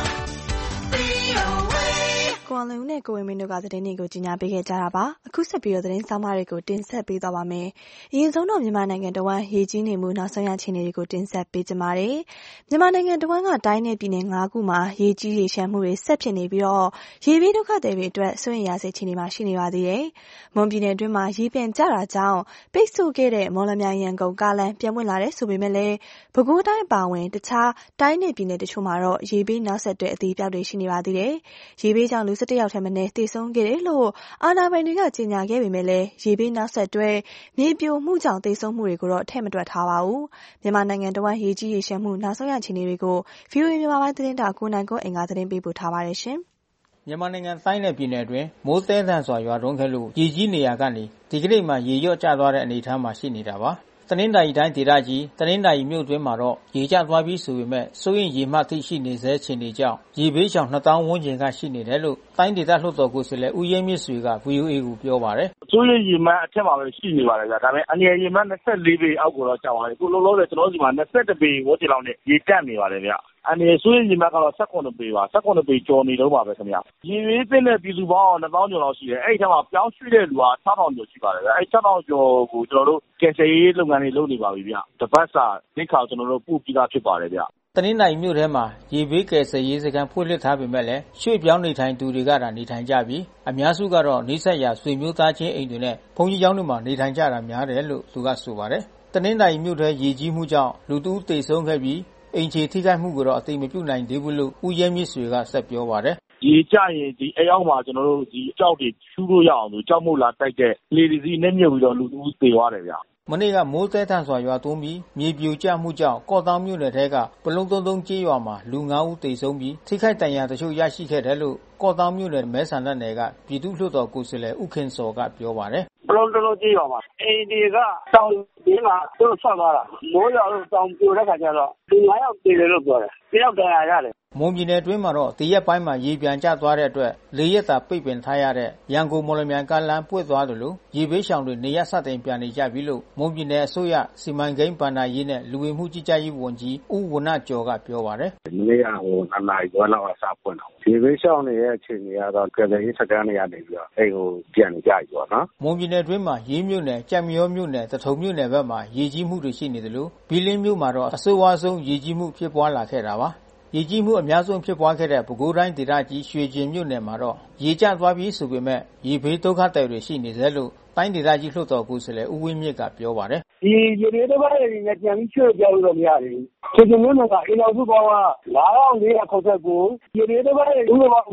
VOA ကိုအောင်လုံးနဲ့ကိုဝင်းမင်းတို့ကသတင်းတွေကိုကြီးညာပေးခဲ့ကြတာပါအခုဆက်ပြီးတော့သတင်းဆောင်မတွေကိုတင်ဆက်ပေးသွားပါမယ်အရင်ဆုံးတော့မြန်မာနိုင်ငံတော်ဝန်ရေကြီးနေမှုနောက်ဆုံးရအခြေအနေတွေကိုတင်ဆက်ပေးကြပါမယ်မြန်မာနိုင်ငံတော်ဝန်ကတိုင်းနယ်ပြည်နယ်9ခုမှာရေကြီးရေရှမ်းမှုတွေဆက်ဖြစ်နေပြီးတော့ရေဘေးဒုက္ခတွေအတွက်စိုးရိမ်ရစေအခြေအနေမှာရှိနေပါသေးတယ်မွန်ပြည်နယ်အတွင်းမှာရေပြန်ကျတာကြောင့်ပိတ်ဆို့ခဲ့တဲ့မော်လမြိုင်ရန်ကုန်ကားလမ်းပြန်ဝင်လာတဲ့ဆိုပေမဲ့လည်းပဲခူးတိုင်းပါဝင်တခြားတိုင်းနယ်ပြည်နယ်တချို့မှာတော့ရေဘေးနောက်ဆက်တွဲအသေးပြောက်တွေရှိနေပါသေးတယ်ရေဘေးကြောင့်လူ17ယောက်ထက်မနည်းသေဆုံးခဲ့တယ်လို့အာဏာပိုင်တွေကကြေညာခဲ့ပေမဲ့လည်းရေဘေးနောက်ဆက်တွဲမြေပြိုမှုကြောင့်သေဆုံးမှုတွေကိုတော့ထည့်မတွက်ထားပါဘူးမြန်မာနိုင်ငံတော်ဝန်ရေကြီးရေရှမ်းမှုနောက်ဆုံးရအခြေအနေတွေကို VOA မြန်မာပိုင်းသတင်းတောက်ကိုနိုင်ကိုအင်္ဂါသတင်းပေးပို့ထားပါတယ်ရှင်မြန်မာနိုင်ငံတိုင်းနယ်ပြည်နယ်အတွင်းမိုးသည်းထန်စွာရွာသွန်းခဲ့လို့ရေကြီးနေရာကနေဒီကနေ့မှရေလျော့ကျသွားတဲ့အနေအထားမှာရှိနေတာပါတနင်္သာရီတိုင်းဒေသကြီးတနင်္သာရီမြို့တွင်းမှာတော့ရေကျသွားပြီးဆိုပေမဲ့စိုးရင်ရေမှတ်သိရှိနေဆဲအခြေအနေကြောင့်ရေဘေးရှောင်2000ဝန်းကျင်ကရှိနေတယ်လို့တိုင်းဒေသလွှတ်တော်ကိုယ်စားလှယ်ဦးရဲမြင့်ဆွေက VOA ကိုပြောပါတယ်။စိုးရင်ရေမှတ်အထက်မှာပဲရှိနေပါတယ်ဗျာ။ဒါပေမဲ့အနည်းရေမှတ်24ပေအောက်ကိုတော့ကျသွားတယ်။ခုလုံးလုံးနဲ့ကျွန်တော်တို့ဒီမှာ21ပေဝန်းကျင်လောက်နဲ့ရေတက်နေပါတယ်ဗျာ။အနည်းစိုးရင်ရေမှတ်ကတော့18ပေပါ18ပေကျော်နေတော့ပါပဲခင်ဗျာ။ရေဘေးသင့်တဲ့ပြည်သူပေါင်း2000ကျော်လောက်ရှိတယ်။အဲ့ဒီထက်မှာပြောင်းရွှေ့တဲ့လူက6000ကျော်ရှိပါတယ်ဗျာ။အဲ့6000ကျော်ကိုကျွန်တော်တို့ကယ်ဆယ်ရေးလုပ်ငန်းတွေလုပ်နေပါပြီဗျ။တပတ်စာလက်ခါကျွန်တော်တို့ပို့ပြီးသားဖြစ်ပါတယ်ဗျ။တနင်္သာရီမြို့ထဲမှာရေဘေးကယ်ဆယ်ရေးစခန်းဖွင့်လှစ်ထားပေမဲ့လည်းရွှေ့ပြောင်းနေထိုင်သူတွေကသာနေထိုင်ကြပြီးအများစုကတော့နှိစက်ရာဆွေမျိုးသားချင်းအိမ်တွေနဲ့ဘုံကြီးကျောင်းတွေမှာနေထိုင်ကြတာများတယ်လို့သူကဆိုပါတယ်။တနင်္သာရီမြို့ထဲရေကြီးမှုကြောင့်လူတဦးသေဆုံးခဲ့ပြီးအိမ်ခြေထိခိုက်မှုကိုတော့အသိမပြုနိုင်သေးဘူးလို့ဦးရဲမြင့်ဆွေကဆက်ပြောပါတယ်။ရေကျရင်ဒီအရောက်မှာကျွန်တော်တို့ဒီအကြောက်တွေဖြူးလို့ရအောင်လို့ကြောက်မို့လာတိုက်တဲ့လေဒီစီနဲ့မြုပ်ပြီးတော့လူတဦးသေသွားတယ်ဗျ။မနေ့ကမိုးသည်းထန်စွာရွာသွန်းပြီးမြေပြိုကျမှုကြောင့်ကော့တောင်မြို့နယ်ထဲကပလုံသုံးကျေးရွာမှာလူ9ဦးသေဆုံးပြီးထိခိုက်ဒဏ်ရာတချို့ရရှိခဲ့တယ်လို့ကော့တောင်မြို့နယ်မဲဆန္ဒနယ်ကပြည်သူ့လွှတ်တော်ကိုယ်စားလှယ်ဦးခင်စောကပြောပါတယ်ပလုံကျေးရွာမှာအိမ်တွေကတောင်ဒီမှာသူတို့ဆက်သွားတာမိုးရွာလို့တောင်ပြိုတဲ့ခါကျတော့လူ9ယောက်သေတယ်လို့ပြောတယ်တယောက်ဒဏ်ရာရတယ်မွန်ပြည်နယ်အတွင်းမှာတော့တရက်ပိုင်းမှာရေပြန်ကျသွားတဲ့အတွက်၄ရက်သာပိတ်ပင်ထားရတဲ့ရန်ကုန်မော်လမြိုင်ကားလမ်းပွင့်သွားတယ်လို့ရေဘေးရှောင်တွေနေရစတင်ပြန်နေကြပြီလို့မွန်ပြည်နယ်အစိုးရစီမံကိန်းဗန္ဒာရေးနဲ့လူဝင်မှုကြီးကြပ်ရေးဝန်ကြီးဦးဝဏ္ဏကျော်ကပြောပါတယ်။ဒီနေ့က2နာရီခွဲလောက်ကစပွင့်တော့ရေဘေးရှောင်နေရဲ့အခြေအနေကတော့ကယ်ဆယ်ရေးစခန်းတွေကနေပြီးတော့အဲ့ကိုပြန်နေကြပြီပေါ့နော်။မွန်ပြည်နယ်အတွင်းမှာရေးမြို့နယ်ကြံမြောမြို့နယ်တထုံမြို့နယ်ဘက်မှာရေကြီးမှုတွေရှိနေတယ်လို့ဘီလင်းမြို့မှာတော့အဆိုးဝါးဆုံးရေကြီးမှုဖြစ်ပွားလာခဲ့တာပါ။ရေကြီးမှုအများဆုံးဖြစ်ပွားခဲ့တဲ့ပဲခူးတိုင်းဒေသကြီးရွှေကျင်မြို့နယ်မှာတော့ရေကျသွားပြီးဆိုပေမဲ့ရေဘေးဒုက္ခသည်တွေရှိနေသေးလို့တိုင်းဒေသကြီးလွှတ်တော်ကိုယ်စားလှယ်ဦးဝင်းမြင့်ကပြောပါတယ်။ဒီရေဘေးဒုက္ခသည်တွေနဲ့ပြန်ပြီးချွတ်ပြောင်းလို့မရသေးဘူး။ရွှေကျင်မြို့နယ်ကအိမ်တော်စုပေါင်းက9469ရေဘေးဒုက္ခသည်လူပေါင်း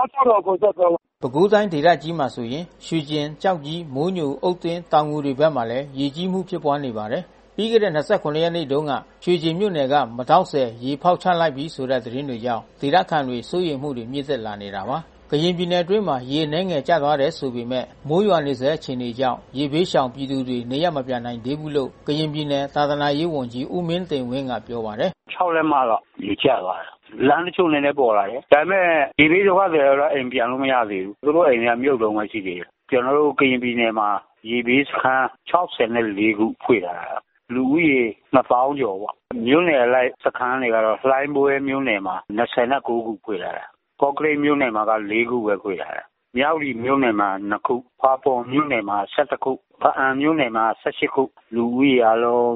1669 ပဲခူးတိုင်းဒေသကြီးမှာဆိုရင်ရွှေကျင်ကြောက်ကြီးမိုးညိုအုတ်သင်းတောင်ငူတွေဘက်မှာလည်းရေကြီးမှုဖြစ်ပွားနေပါတယ်။ပြီးခဲ့တဲ့29ရက်နေ့တုန်းကရွှေကျင်မြို့နယ်ကမတောက်ဆယ်ရေဖောက်ချလိုက်ပြီးဆိုတဲ့သတင်းတွေကြောင့်ဒေသခံတွေစိုးရိမ်မှုတွေမြင့်တက်လာနေတာပါကရင်ပြည်နယ်အတွင်းမှာရေနှဲငယ်ကျသွားတယ်ဆိုပေမဲ့မိုးရွာနေစေအခြေအနေကြောင့်ရေဘေးရှောင်ပြည်သူတွေနေရမပြန်နိုင်သေးဘူးလို့ကရင်ပြည်နယ်သာသနာရေးဝန်ကြီးဦးမင်းသိန်ဝင်းကပြောပါတယ် 6လက်မတော့ရေကျသွားတယ်လမ်းတချို့နဲ့ပေါ်လာတယ်ဒါပေမဲ့ဒီဘေးဒုက္ခတွေတော့အိမ်ပြန်လို့မရသေးဘူးသူတို့အိမ်ကမြုပ်လုံးပဲရှိသေးတယ်ကျွန်တော်တို့ကရင်ပြည်နယ်မှာရေဘေးစခန်း64ခုဖွင့်လာတာလူဦးရေ2000ကျော်ပေါ့မြို့နယ်လိုက်စခန်းတွေကတော့လှိုင်းပွဲမြို့နယ်မှာ29ခုဖွင့်လာတာကော့ကရိတ်မြို့နယ်မှာက4ခုပဲဖွင့်လာတာမြောက်လီမြို့နယ်မှာ2ခုဖာပွန်မြို့နယ်မှာ17ခုဖအံမြို့နယ်မှာ18ခုလူဦးရေအလုံး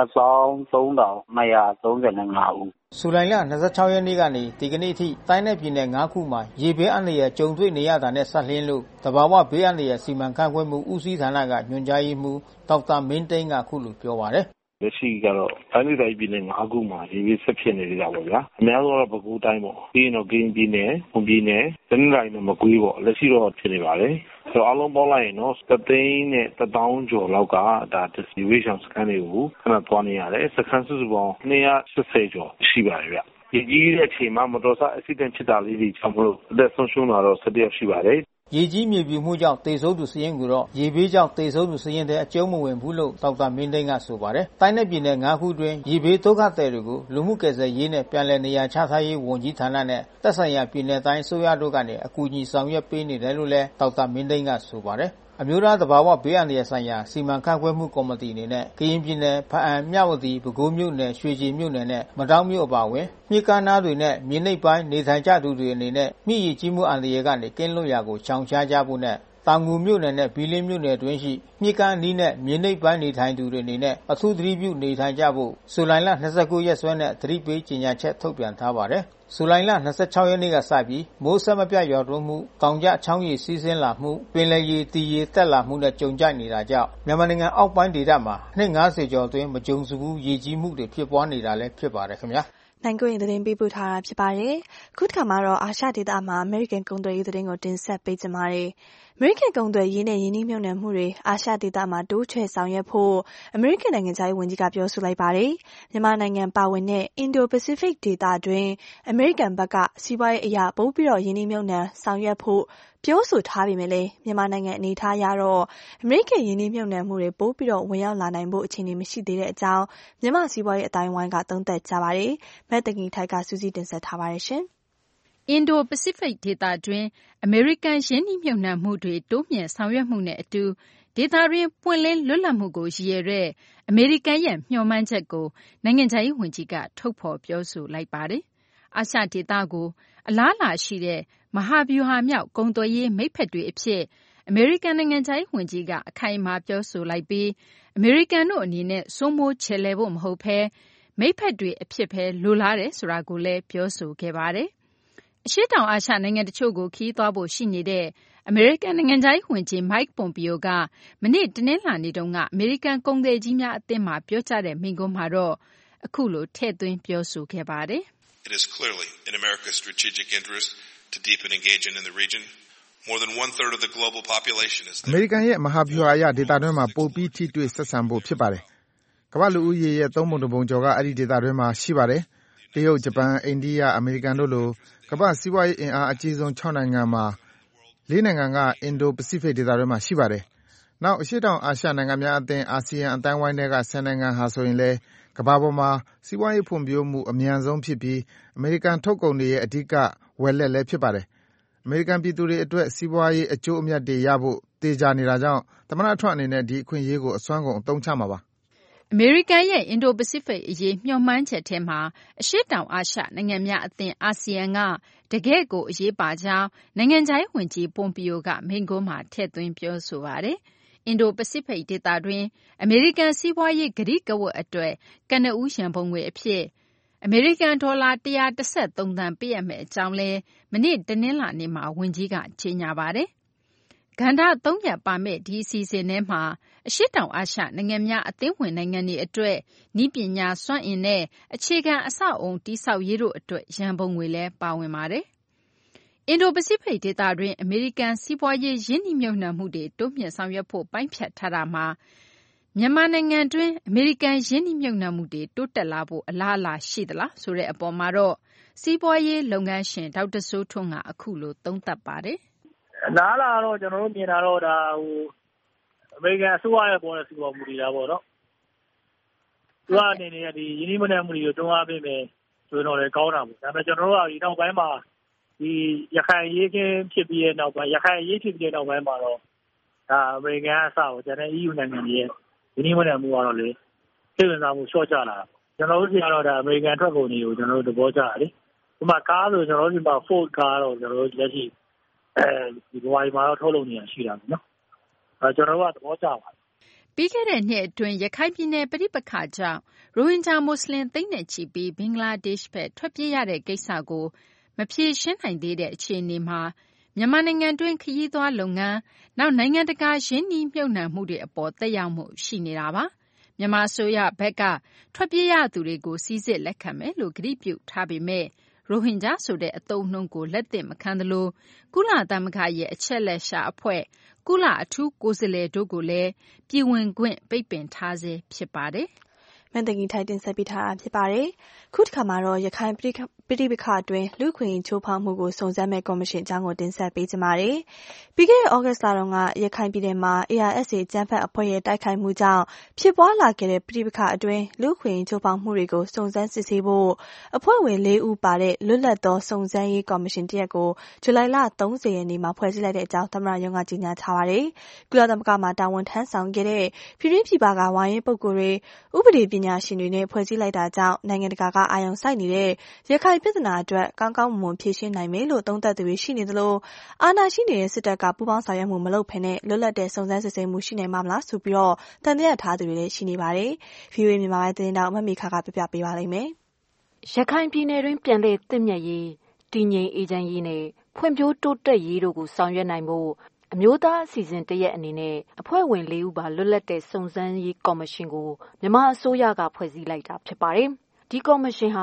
23,235ဦးဇူလိုင်လ26ရက်နေ့ကနေဒီကနေ့အထိတိုင်းနယ်ပြည်နယ်5ခုမှာရေဘေးအန္တရာယ်ကြုံတွေ့နေရတာနဲ့ဆက်လျင်းလို့သဘာဝဘေးအန္တရာယ်စီမံခန့်ခွဲမှုဦးစီးဌာနကညွှန်ကြားရေးမှူးဒေါက်တာမင်းသိန်းကခုလိုပြောပါတယ်လက်ရှိကတော့တိုင်းဒေသကြီးပြည်နယ်5ခုမှာရေဘေးဆက်ဖြစ်နေကြပါဗျာအများဆုံးတော့ပဲခူးတိုင်းပေါ့ပြီးရင်တော့ကရင်ပြည်နယ်၊ဟွန်ပြည်နယ်၊တနင်္သာရီနဲ့မကွေးပေါ့လက်ရှိတော့ဖြစ်နေပါတယ်ဆိုတော့အလုံးပေါင်းလိုက်ရင်တော့3သိန်းနဲ့1000ကျော်လောက်ကဒါဒီဝေးဆောင်စခန်းတွေကိုခဏသွားနေရတယ်စခန်းစုစုပေါင်း280ကျော်ရှိပါတယ်ဗျဒီကြီးတဲ့အချိန်မှာမတော်တဆအက်ဆီဒန့်ဖြစ်တာလေးတွေကြောင့်မလို့အသက်ဆုံးရှုံးတာတော့17ယောက်ရှိပါတယ်ရေကြီးမြေပြိုမှုကြောင့်သေဆုံးသူစရင်ကိုတော့ရေဘေးကြောင့်သေဆုံးသူစရင်တဲ့အကျုံးမဝင်ဘူးလို့ဒေါက်တာမင်းသိန်းကဆိုပါတယ်။တိုင်းနယ်ပြည်နယ်5ခုတွင်ရေဘေးဒုက္ခသည်တွေကိုလူမှုကယ်ဆယ်ရေးနဲ့ပြန်လည်နေရာချထားရေးဝန်ကြီးဌာနနဲ့သက်ဆိုင်ရာပြည်နယ်တိုင်းအစိုးရတို့ကနေအကူအညီဆောင်ရွက်ပေးနေတယ်လို့လည်းဒေါက်တာမင်းသိန်းကဆိုပါတယ်။အမျိုးသားသဘာဝဘေးအန္တရာယ်ဆိုင်ရာစီမံခန့်ခွဲမှုကော်မတီအနေနဲ့ကရင်ပြည်နယ်ဖအံမြဝတီပဲခူးမြို့နယ်ရွှေကြည်မြို့နယ်နဲ့မတောင်းမြို့အပါအဝင်မြစ်ကမ်းနားတွေနဲ့မြေနိမ့်ပိုင်းနေထိုင်ကြသူတွေအနေနဲ့မြစ်ရည်ကြီးမှုအန္တရာယ်ကနေကင်းလွတ်ရာကိုရှောင်ရှားကြဖို့နဲ့တောင်ငူမြို့နယ်နဲ့ဘီလင်းမြို့နယ်တွင်ရှိမြစ်ကမ်းအနီးနဲ့မြေနိမ့်ပိုင်းနေထိုင်သူတွေအနေနဲ့အထူးသတိပြုနေထိုင်ကြဖို့ဇူလိုင်လ29ရက်စွဲနဲ့သတိပေးကြေညာချက်ထုတ်ပြန်ထားပါတယ်။ဇူလိုင်လ26ရက်နေ့ကစပြီးမိုးဆက်မပြတ်ရွာသွန်းမှုတောင်ကျချောင်းရည်စီးဆင်းလာမှုပင်လယ်ရေတည်ရေတက်လာမှုနဲ့ကြုံကြိုက်နေတာကြောင့်မြန်မာနိုင်ငံအောက်ပိုင်းဒေသမှာနှစ်90ကျော်အတွင်းမကြုံစဘူးရေကြီးမှုတွေဖြစ်ပွားနေတာလည်းဖြစ်ပါတယ်ခင်ဗျာ။နိုင်ကိုရင်သတင်းပေးပို့ထားတာဖြစ်ပါတယ်။ခုတစ်ခါမှာတော့အာရှဒေသမှာအမေရိကန်ကုန်သွယ်ရေးသတင်းကိုတင်ဆက်ပေးကြပါမယ်။အမေရိကန်ကုန်သွယ်ရေးနဲ့ယင်းနှိမ့်မြုပ်နှံမှုတွေအာရှဒေသမှာတိုးချဲ့ဆောင်ရွက်ဖို့အမေရိကန်နိုင်ငံခြားရေးဝန်ကြီးကပြောဆိုလိုက်ပါတယ်။မြန်မာနိုင်ငံပါဝင်တဲ့အင်ဒိုပစိဖိတ်ဒေသတွင်အမေရိကန်ဘက်ကစီးပွားရေးအရာပိုပြီးတော့ယင်းနှိမ့်မြုပ်နှံဆောင်ရွက်ဖို့ပြောဆိုထားပေမဲ့လည်းမြန်မာနိုင်ငံအနေထားအရတော့အမေရိကန်ယင်းနှိမ့်မြုပ်နှံမှုတွေပိုပြီးတော့ဝင်ရောက်လာနိုင်ဖို့အခြေအနေမရှိသေးတဲ့အကြောင်းမြန်မာစီးပွားရေးအတိုင်းဝိုင်းကသုံးသပ်ကြပါတယ်။မက်တကီထိုက်ကစူးစီးတင်ဆက်ထားပါတယ်ရှင်။အင်ဒိုပစိဖိတ်ဒေသတွင်အမေရိကန်ယင်းနှိမ့်မြုပ်နှံမှုတွေတိုးမြှင့်ဆောင်ရွက်မှုနဲ့အတူဒေသတွင်ပွင့်လင်းလွတ်လပ်မှုကိုရည်ရွယ်တဲ့အမေရိကန်ရဲ့မျှော်မှန်းချက်ကိုနိုင်ငံခြားရေးဝန်ကြီးကထုတ်ဖော်ပြောဆိုလိုက်ပါတယ်။အာရှဒေသကိုအလားအလာရှိတဲ့မဟာဗျူဟာမြောက်ကုန်သွယ်ရေးမိတ်ဖက်တွေအဖြစ်အမေရိကန်နိုင်ငံခြားရေးဝန်ကြီးကအခိုင်အမာပြောဆိုလိုက်ပြီးအမေရိကန်တို့အနေနဲ့စိုးမိုးချယ်လှယ်ဖို့မဟုတ်ဘဲမိတ်ဖက်တွေအဖြစ်ပဲလိုလားတယ်ဆိုတာကိုလည်းပြောဆိုခဲ့ပါတယ်။အရှေ့တောင်အာရှနိုင်ငံတချို့ကိုခရီးသွားဖို့ရှိနေတဲ့အမေရိကန်နိုင်ငံခြားရေးဝန်ကြီး Mike Pompeo ကမနေ့တနင်္လာနေ့တုန်းကအမေရိကန်ကုန်သည်ကြီးများအသင်းမှာပြောကြားတဲ့မိန့်ခွန်းမှာတော့အခုလိုထည့်သွင်းပြောဆိုခဲ့ပါတယ်။ It is clearly in America's strategic interest to deepen engagement in the region. More than 1/3 of the global population is there. အမေရိကန်ရဲ့မဟာဗျူဟာအရဒေသတွင်းမှာပိုပြီးထိတွေ့ဆက်ဆံဖို့ဖြစ်ပါတယ်။ကမ္ဘာလူဦးရေရဲ့3ပုံ1ပုံကျော်ကအဲ့ဒီဒေသတွင်းမှာရှိပါတယ်။တရုတ်၊ဂျပန်၊အိန္ဒိယ၊အမေရိကန်တို့လိုကမ္ဘာစီးပွားရေးအင်အားအကြီးဆုံး6နိုင်ငံမှာ4နိုင်ငံကအင်ဒိုပစိဖိတ်ဒေသတွင်းမှာရှိပါတယ်။နောက်အရှေ့တောင်အာရှနိုင်ငံများအသင်းအာဆီယံအတိုင်းဝိုင်းတွေက10နိုင်ငံဟာဆိုရင်လည်းကမ္ဘာပေါ်မှာစီးပွားရေးဖွံ့ဖြိုးမှုအမြန်ဆုံးဖြစ်ပြီးအမေရိကန်ထုတ်ကုန်တွေရဲ့အဓိကဝယ်လက်လည်းဖြစ်ပါတယ်။အမေရိကန်ပြည်သူတွေအတွက်စီးပွားရေးအကျိုးအမြတ်တွေရဖို့တေချာနေတာကြောင့်သမ္မတထရမ့်အနေနဲ့ဒီအခွင့်အရေးကိုအစွမ်းကုန်အသုံးချမှာပါ။အမေရိကန်ရဲ့အင်ဒိုပစိဖိတ်အရေးမျှော်မှန်းချက်ထဲမှာအရှေ့တောင်အာရှနိုင်ငံများအသင်းအာဆီယံကတကယ့်ကိုအရေးပါကြောင်းနိုင်ငံခြားရေးဝန်ကြီးပွန်ပီယိုကမိန့်ခွန်းမှာထည့်သွင်းပြောဆိုပါတယ်။အင်ဒိုပစိဖိတ်ဒေသတွင်းအမေရိကန်စီးပွားရေးကတိကဝတ်အတွက်ကနဦးရန်ပုံငွေအဖြစ်အမေရိကန်ဒေါ်လာ113သန်းပေးအပ်မယ့်အကြောင်းလည်းမနေ့တနင်္လာနေ့မှာဝန်ကြီးကကြေညာပါတယ်။ကဏ္ဍ3ရပ်ပါမယ့်ဒီအစီအစဉ်ထဲမှာအရှေ့တောင်အာရှနိုင်ငံများအသင်းဝင်နိုင်ငံတွေအတွက်နည်းပညာစွမ်းအင်နဲ့အခြေခံအဆောက်အုံတည်ဆောက်ရေးတို့အတွက်ရန်ပုံငွေလည်းပါဝင်ပါတယ်။အင်ဒိုပစိဖိတ်ဒေသတွင်းအမေရိကန်စီးပွားရေးရင်းနှီးမြှုပ်နှံမှုတွေတိုးမြှင့်ဆောင်ရွက်ဖို့ပိုင်းဖြတ်ထားတာမှာမြန်မာနိုင်ငံတွင်းအမေရိကန်ရင်းနှီးမြှုပ်နှံမှုတွေတိုးတက်လာဖို့အလားအလာရှိသလားဆိုတဲ့အပေါ်မှာတော့စီးပွားရေးလုပ်ငန်းရှင်ဒေါက်တာစိုးထွန်းကအခုလိုသုံးသပ်ပါတယ်။နားလာတော့ကျွန်တော်တို့မြင်တာတော့ဒါအမေရိကန်အစိုးရရဲ့ပေါ်တဲ့စီပေါ်မူတည်တာပေါ့နော်။သူကအနေနဲ့ဒီယင်းနှမနဲ့မှုတွေကိုတွန်းအားပေးမယ်ဆိုတော့လည်းကောင်းတာပေါ့။ဒါပေမဲ့ကျွန်တော်တို့ကဒီနောက်ပိုင်းမှာဒီရခိုင်ရေးခင်းဖြစ်ပြီးတဲ့နောက်ပိုင်းရခိုင်ရေးဖြစ်ပြီးတဲ့နောက်ပိုင်းမှာတော့ဒါအမေရိကန်အစားကိုကျန်တဲ့ EU နိုင်ငံတွေရဲ့ယင်းနှမနဲ့မှုကတော့လေစိတ်ဝင်စားမှုလျှော့ချလာတာ။ကျွန်တော်တို့ကတော့ဒါအမေရိကန်ထွက်ကုန်တွေကိုကျွန်တော်တို့သဘောကျတယ်လေ။ဒီမှာကားဆိုကျွန်တော်တို့ဒီမှာ Ford ကားတော့ကျွန်တော်တို့လက်ရှိဒီဘဝမှာတော့ထုတ်လုပ်နေရရှိတာပေါ့နော်။ကျွန်တော်တို့ကသဘောကျပါတယ်။ပြီးခဲ့တဲ့နှစ်အတွင်းရခိုင်ပြည်နယ်ပဋိပက္ခကြောင့်ရိုဟင်ဂျာမွတ်စလင်သိန်းနဲ့ချီပြီးဘင်္ဂလားဒေ့ရှ်ဘက်ထွက်ပြေးရတဲ့ကိစ္စကိုမဖြေရှင်းနိုင်သေးတဲ့အခြေအနေမှာမြန်မာနိုင်ငံတွင်းခရီးသွားလုပ်ငန်းနောက်နိုင်ငံတကာရင်းနှီးမြှုပ်နှံမှုတွေအပေါ်သက်ရောက်မှုရှိနေတာပါ။မြန်မာအစိုးရဘက်ကထွက်ပြေးရသူတွေကိုစီစစ်လက်ခံမယ်လို့ကတိပြုထားပေမဲ့ရိုဟင်ဂျာဆိုတဲ့အသုံးအနှုန်းကိုလက်သင့်မခံသလိုကုလသမဂ္ဂရဲ့အချက်လက်ရှာအဖွဲ့ကုလအထူးကိုယ်စားလှယ်တို့ကိုလည်းပြည်ဝင်ခွင့်ပိတ်ပင်ထားဆဲဖြစ်ပါတယ်။မန်တကီထိုင်တင်ဆက်ပေးထားတာဖြစ်ပါတယ်။ခုတစ်ခါမှာတော့ရခိုင်ပဋိပက္ခအတွင်းလူခွင့်ချိုးဖောက်မှုကိုစုံစမ်းမဲ့ကော်မရှင်အကြောင်းကိုတင်ဆက်ပေးကြပါမယ်။ပြီးခဲ့တဲ့ဩဂတ်စ်လတုန်းကရခိုင်ပြည်နယ်မှာ ARSA ကျန်းဖက်အဖွဲ့ရဲ့တိုက်ခိုက်မှုကြောင့်ဖြစ်ပွားလာခဲ့တဲ့ပဋိပက္ခအတွင်းလူခွင့်ချိုးဖောက်မှုတွေကိုစုံစမ်းစစ်ဆေးဖို့အဖွဲ့ဝင်၄ဦးပါတဲ့လွတ်လပ်သောစုံစမ်းရေးကော်မရှင်တရက်ကိုဇူလိုင်လ30ရက်နေ့မှာဖွဲ့စည်းလိုက်တဲ့အကြောင်းသမ္မတရုံးကကြေညာထားပါတယ်။ကုလသမဂ္ဂမှာတာဝန်ထမ်းဆောင်ခဲ့တဲ့ပြည်တွင်းပြည်ပကဝါရင့်ပုဂ္ဂိုလ်တွေဥပဒေပညာရှင်တွေနဲ့ဖွဲ့စည်းလိုက်တာကြောင့်နိုင်ငံတကာကအာရုံစိုက်နေတဲ့ရခိုင်ပြည်နယ်အတွက်ကောင်းကောင်းမွန်မွန်ဖြေရှင်းနိုင်မယ်လို့သုံးသပ်သူတွေရှိနေသလိုအာဏာရှိနေတဲ့စစ်တပ်ကပူးပေါင်းဆောင်ရွက်မှုမလုပ်ဘဲနဲ့လွတ်လပ်တဲ့စုံစမ်းစစ်ဆေးမှုရှိနိုင်မှာမလားဆိုပြီးတော့တန်တရားထားသူတွေလည်းရှိနေပါတယ်။ VOA မြန်မာပိုင်းသတင်းတောက်မမေခကပြပြပေးပါလိမ့်မယ်။ရခိုင်ပြည်နယ်တွင်ပြန်လည်သင့်မြတ်ရေးတည်ငြိမ်အေးချမ်းရေးနဲ့ဖွံ့ဖြိုးတိုးတက်ရေးတို့ကိုဆောင်ရွက်နိုင်ဖို့အမျိုးသားအစီအစဉ်တရက်အနေနဲ့အဖွဲ့ဝင်၄ဦးပါလွတ်လပ်တဲ့စုံစမ်းရေးကော်မရှင်ကိုမြန်မာအစိုးရကဖွဲ့စည်းလိုက်တာဖြစ်ပါတယ်။ဒီကော်မရှင်ဟာ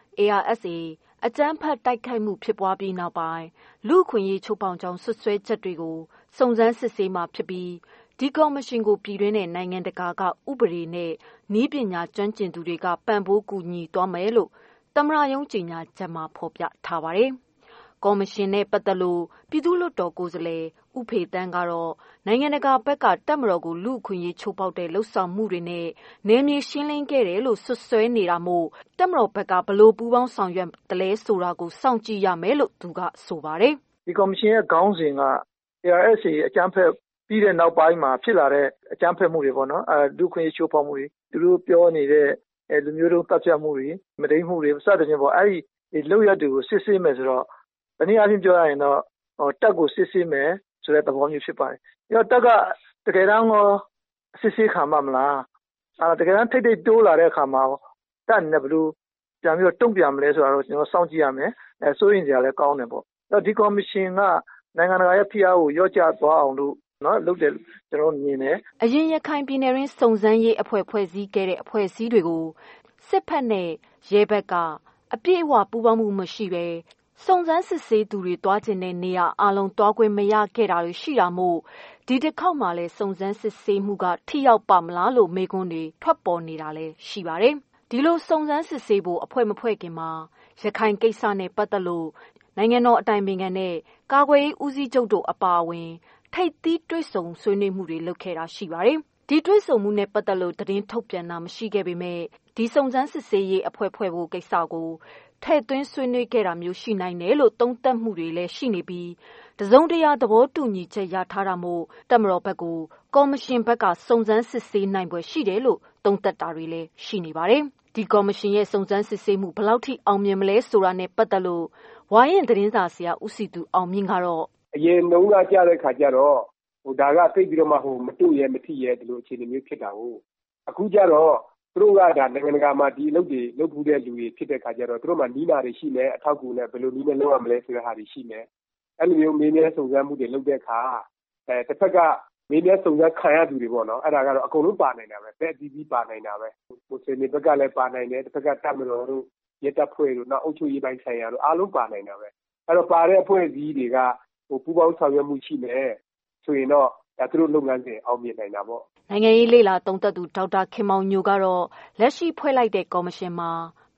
ARSA အကြမ်းဖက်တိုက်ခိုက်မှုဖြစ်ပွားပြီးနောက်ပိုင်းလူ့အခွင့်အရေးချိုးဖောက်ကြောင်းဆွဆွဲချက်တွေကိုစုံစမ်းစစ်ဆေးမှဖြစ်ပြီးဒီကော်မရှင်ကိုပြည်တွင်းနဲ့နိုင်ငံတကာကဥပဒေနဲ့နည်းပညာကျွမ်းကျင်သူတွေကပံ့ပိုးကူညီသွားမယ်လို့သမ္မတရုံးကြေညာချက်မှာဖော်ပြထားပါတယ်။ကော်မရှင်နဲ့ပတ်သက်လို့ပြည်သူ့လွှတ်တော်ကိုယ်စားလှယ်ဦးဖေသန်းကတော့နိုင်ငံတကာဘက်ကတပ်မတော်ကိုလူ့အခွင့်အရေးချိုးဖောက်တဲ့လှုပ်ဆောင်မှုတွေနဲ့နယ်မြေရှင်းလင်းခဲ့တယ်လို့ဆွဆွဲနေတာမို့တပ်မတော်ဘက်ကဘလို့ပူးပေါင်းဆောင်ရွက်တယ်လဲဆိုတာကိုစောင့်ကြည့်ရမယ်လို့သူကဆိုပါတယ်။ဒီကော်မရှင်ရဲ့ခေါင်းစဉ်က ARSA အကြမ်းဖက်ပြီးတဲ့နောက်ပိုင်းမှာဖြစ်လာတဲ့အကြမ်းဖက်မှုတွေပေါ့နော်လူ့အခွင့်အရေးချိုးဖောက်မှုတွေသူတို့ပြောနေတဲ့လူမျိုးတုံးတပ်ဖြတ်မှုတွေမတိမ်မှုတွေစသဖြင့်ပေါ့အဲ့ဒီလုပ်ရက်တွေကိုစစ်ဆေးမယ်ဆိုတော့တနည်းအားဖြင့်ပြောရရင်တော့တပ်ကိုစစ်ဆေးမယ်ဆိုတဲ့သဘောမျိုးဖြစ်ပါတယ်။အဲ့တော့တပ်ကတကယ်တမ်းကစစ်ဆေးခံမှာမလားတကယ်တမ်းထိတ်တိုးလာတဲ့အခါမှာတပ်နဲ့ဘယ်လိုပြန်ပြီးတော့တုံ့ပြန်မလဲဆိုတာတော့ကျွန်တော်စောင့်ကြည့်ရမယ်။စိုးရင်စရာလည်းကောင်းတယ်ပေါ့။အဲ့တော့ဒီကော်မရှင်ကနိုင်ငံတကာရဲ့ဖိအားကိုရော့ကျသွားအောင်လို့လုပ်တယ်ကျွန်တော်မြင်တယ်။အရင်ရခိုင်ပြည်နယ်တွင်စုံစမ်းရေးအဖွဲ့ဖွဲ့စည်းခဲ့တဲ့အဖွဲ့အစည်းတွေကိုစစ်ဖက်နဲ့ရဲဘက်ကအပြည့်အဝပူးပေါင်းမှုမရှိဘဲစုံစမ်းစစ်ဆေးသူတွေတွားကျင်တဲ့နေရာအလုံးတွားခွင့်မရခဲ့တာတွေရှိတာမို့ဒီတစ်ခေါက်မှလည်းစုံစမ်းစစ်ဆေးမှုကထိရောက်ပါမလားလို့မေးခွန်းတွေထွက်ပေါ်နေတာလည်းရှိပါတယ်။ဒီလိုစုံစမ်းစစ်ဆေးဖို့အဖွဲ့မဖွဲ့ခင်မှာရခိုင်ကိစ္စနဲ့ပတ်သက်လို့နိုင်ငံတော်အတိုင်ပင်ခံနဲ့ကာကွယ်ရေးဦးစီးချုပ်တို့အပါအဝင်ထိပ်သီးတွေ့ဆုံဆွေးနွေးမှုတွေလုပ်ခဲ့တာရှိပါတယ်။ဒီတွေ့ဆုံမှုနဲ့ပတ်သက်လို့သတင်းထုတ်ပြန်တာမရှိခဲ့ပေမဲ့ဒီစုံစမ်းစစ်ဆေးရေးအဖွဲ့ဖွဲ့ဖို့ကိစ္စကိုထည့်သွင်းဆွေးနွေးခဲ့တာမျိုးရှိနိုင်တယ်လို့သုံးသပ်မှုတွေလည်းရှိနေပြီးတစုံတရာသဘောတူညီချက်ရထားတာမို့တပ်မတော်ဘက်ကိုကော်မရှင်ဘက်ကစုံစမ်းစစ်ဆေးနိုင်ပွဲရှိတယ်လို့သုံးသပ်တာတွေလည်းရှိနေပါတယ်။ဒီကော်မရှင်ရဲ့စုံစမ်းစစ်ဆေးမှုဘယ်လောက်ထိအောင်မြင်မလဲဆိုတာနဲ့ပတ်သက်လို့ဝါရင်သတင်းစာဆရာဦးစီသူအောင်မြင့်ကတော့အရင်နှုံးကကြားတဲ့ခါကျတော့ဒါကသိပြီးတော့မှမတို့ရဲမထိရဲဒီလိုအခြေအနေမျိုးဖြစ်တာကိုအခုကျတော့သူတို့ကဒါနိုင်ငံတကာမှာဒီအလုပ်တွေလုပ်ဖူးတဲ့လူတွေဖြစ်တဲ့ခါကျတော့သူတို့မှနီးနာတွေရှိမယ်အထောက်အကူနဲ့ဘယ်လိုနည်းနဲ့လုပ်ရမလဲဆိုတဲ့ဟာတွေရှိမယ်အဲ့လိုမျိုးမေးမြန်းစုံစမ်းမှုတွေလုပ်တဲ့အခါတစ်ဖက်ကမေးမြန်းစုံစမ်းခံရသူတွေပေါ့နော်အဲ့ဒါကတော့အကုန်လုံးပါနိုင်တာပဲဘက်အသီးသီးပါနိုင်တာပဲမွတ်စလင်တွေဘက်ကလည်းပါနိုင်တယ်တစ်ဖက်ကတပ်မတော်တို့ရဲတပ်ဖွဲ့တို့နောက်အုပ်ချုပ်ရေးပိုင်းဆိုင်ရာတို့အားလုံးပါနိုင်တာပဲအဲ့တော့ပါတဲ့အဖွဲ့အစည်းတွေကပူးပေါင်းဆောင်ရွက်မှုရှိမယ်ဆိုရင်တော့သူတို့လုပ်ငန်းစဉ်အောင်မြင်နိုင်တာပေါ့နိုင်ငံရေးလေလာသုံးသပ်သူဒေါက်တာခင်မောင်ညိုကတော့လက်ရှိဖွဲ့လိုက်တဲ့ကော်မရှင်မှာ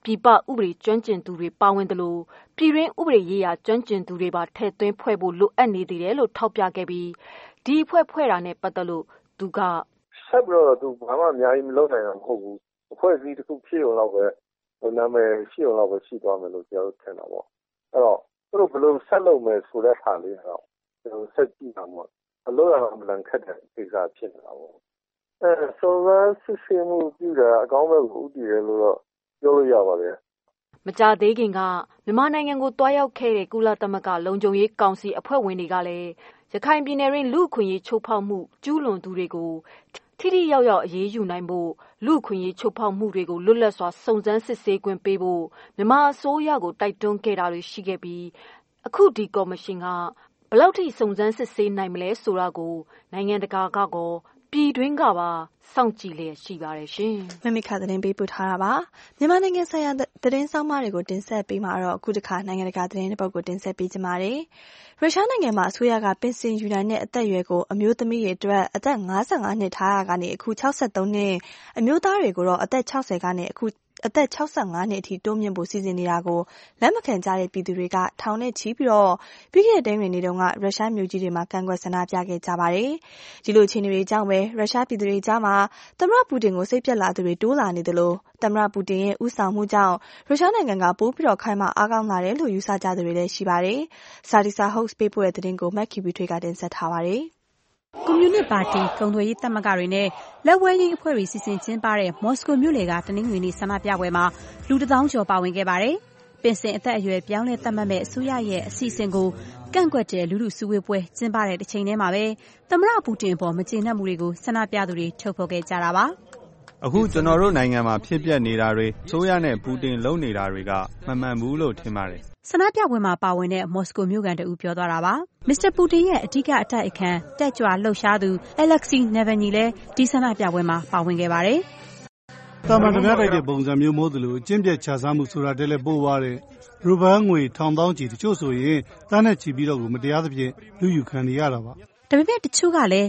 ပြည်ပဥပဒေကျွမ်းကျင်သူတွေပါဝင်တယ်လို့ပြည်တွင်းဥပဒေရေးရာကျွမ်းကျင်သူတွေပါထည့်သွင်းဖွဲ့ဖို့လိုအပ်နေသေးတယ်လို့ထောက်ပြခဲ့ပြီးဒီဖွဲ့တာနဲ့ပတ်သက်လို့သူကဆက်ပြီးတော့သူဘာမှအများကြီးမလုပ်နိုင်တာမဟုတ်ဘူးအဖွဲ့အစည်းတစ်ခုဖြစ်အောင်တော့ပဲနာမည်ရှိအောင်တော့ပဲရှိသွားမယ်လို့ကျွန်တော်ထင်တာပေါ့အဲ့တော့သူတို့ဘယ်လိုဆက်လုပ်မယ်ဆိုတဲ့ဟာလေးတော့ကျွန်တော်ဆက်ကြည့်တာပေါ့အလို့ရအောင်မလန်ခက်တဲ့ကိစ္စဖြစ်နေတာပေါ့ဆိုတော့စစ်ဆေးမှုပြုတာအကောင်းဘက်ကိုဥတည်တယ်လို့တော့ပြောလို့ရပါတယ်မကြသေးခင်ကမြန်မာနိုင်ငံကိုတွားရောက်ခဲ့တဲ့ကုလသမဂ္ဂလုံခြုံရေးကောင်စီအဖွဲ့ဝင်တွေကလည်းရခိုင်ပြည်နယ်တွင်လူ့အခွင့်အရေးချိုးဖောက်မှုကျူးလွန်သူတွေကိုထိထိရောက်ရောက်အရေးယူနိုင်ဖို့လူ့အခွင့်အရေးချိုးဖောက်မှုတွေကိုလွတ်လပ်စွာစုံစမ်းစစ်ဆေးခွင့်ပေးဖို့မြန်မာအစိုးရကိုတိုက်တွန်းခဲ့တာတွေရှိခဲ့ပြီးအခုဒီကော်မရှင်ကဘယ်လောက်ထိစုံစမ်းစစ်ဆေးနိုင်မလဲဆိုတာကိုနိုင်ငံတကာကကောပြည်တွင်းကပါစောင့်ကြည့်လျက်ရှိပါတယ်ရှင်။မမိခသတင်းပေးပို့ထားတာပါ။မြန်မာနိုင်ငံဆိုင်ရာသတင်းဆောင်မတွေကိုတင်ဆက်ပေးမှာတော့အခုတစ်ခါနိုင်ငံတကာသတင်းတစ်ပုဒ်ကိုတင်ဆက်ပေးကြပါမယ်။ရုရှားနိုင်ငံမှာအစိုးရကပင်စင်ယူနိုင်တဲ့အသက်အရွယ်ကိုအမျိုးသမီးတွေအတွက်အသက်55နှစ်ထားရကနေအခု63နှစ်အမျိုးသားတွေကိုတော့အသက်60ကနေအခုအသက်65နှစ်အထိတိုးမြင့်ဖို့စီစဉ်နေတာကိုလက်မခံကြတဲ့ပြည်သူတွေကထောင်နဲ့ချီပြီးတော့ပြီးခဲ့တဲ့နေ့တုန်းကရုရှားမြို့ကြီးတွေမှာကန့်ကွက်ဆန္ဒပြခဲ့ကြပါတယ်။ဒီလိုအခြေအနေတွေကြောင့်ပဲရုရှားပြည်သူတွေကြားမှာသမ္မတပူတင်ကိုစိတ်ပြက်လာသူတွေတိုးလာနေတယ်လို့သမ္မတပူတင်ရဲ့ဥဆောင်မှုကြောင့်ရုရှားနိုင်ငံကပိုပြီးတော့ခိုင်မာအားကောင်းလာတယ်လို့ယူဆကြသူတွေလည်းရှိပါတယ်။စာဒီစာဟုတ်စ်ပေးပို့တဲ့သတင်းကိုမက်ခီဘီထွေးကတင်ဆက်ထားပါတယ်။ကွန်မြူနစ်ပါတီကုန်သွယ်ရေးသမဂ္ဂတွေနဲ့လက်ဝဲရေးအဖွဲ့တွေစီစဉ်ကျင်းပတဲ့မော်စကိုမြို့လေကတနင်္ဂနွေနေ့ဆန္ဒပြပွဲမှာလူ1000ကျော်ပါဝင်ခဲ့ပါတယ်။ပင်စင်အသက်အရွယ်ပြောင်းလဲသတ်မှတ်မဲ့အစိုးရရဲ့အစီအစဉ်ကိုကန့်ကွက်တဲ့လူထုစုဝေးပွဲကျင်းပတဲ့တစ်ချိန်တည်းမှာပဲသမ္မတပူတင်ပေါ်မကျေနပ်မှုတွေကိုဆန္ဒပြသူတွေထုတ်ဖော်ခဲ့ကြတာပါ။အခုကျွန်တော်တို့နိုင်ငံမှာဖြစ်ပျက်နေတာတွေအစိုးရနဲ့ပူတင်လုပ်နေတာတွေကမမှန်ဘူးလို့ထင်ပါတယ်ဆန္ဒပြပွဲမှာပါဝင်တဲ့မော်စကိုမြို့ကန်တဦးပြောသွားတာပါ။မစ္စတာပူတင်ရဲ့အဓိကအတိုက်အခံတက်ကြွလှုပ်ရှားသူ Alexei Navalny လည်းဒီဆန္ဒပြပွဲမှာပါဝင်ခဲ့ပါတယ်။တာမန်ဓမြတိုက်တဲ့ပုံစံမျိုးမို့သလိုအကျင့်ပြတ်ခြစားမှုဆိုတာတည်းလည်းပို့သွားတဲ့ရူဘန်ငွေထောင်သောင်းချီတချို့ဆိုရင်သားနဲ့ချီပြီးတော့ကိုမတရားသဖြင့်လူယူခံနေရတာပါ။ဒါပေမဲ့တချို့ကလည်း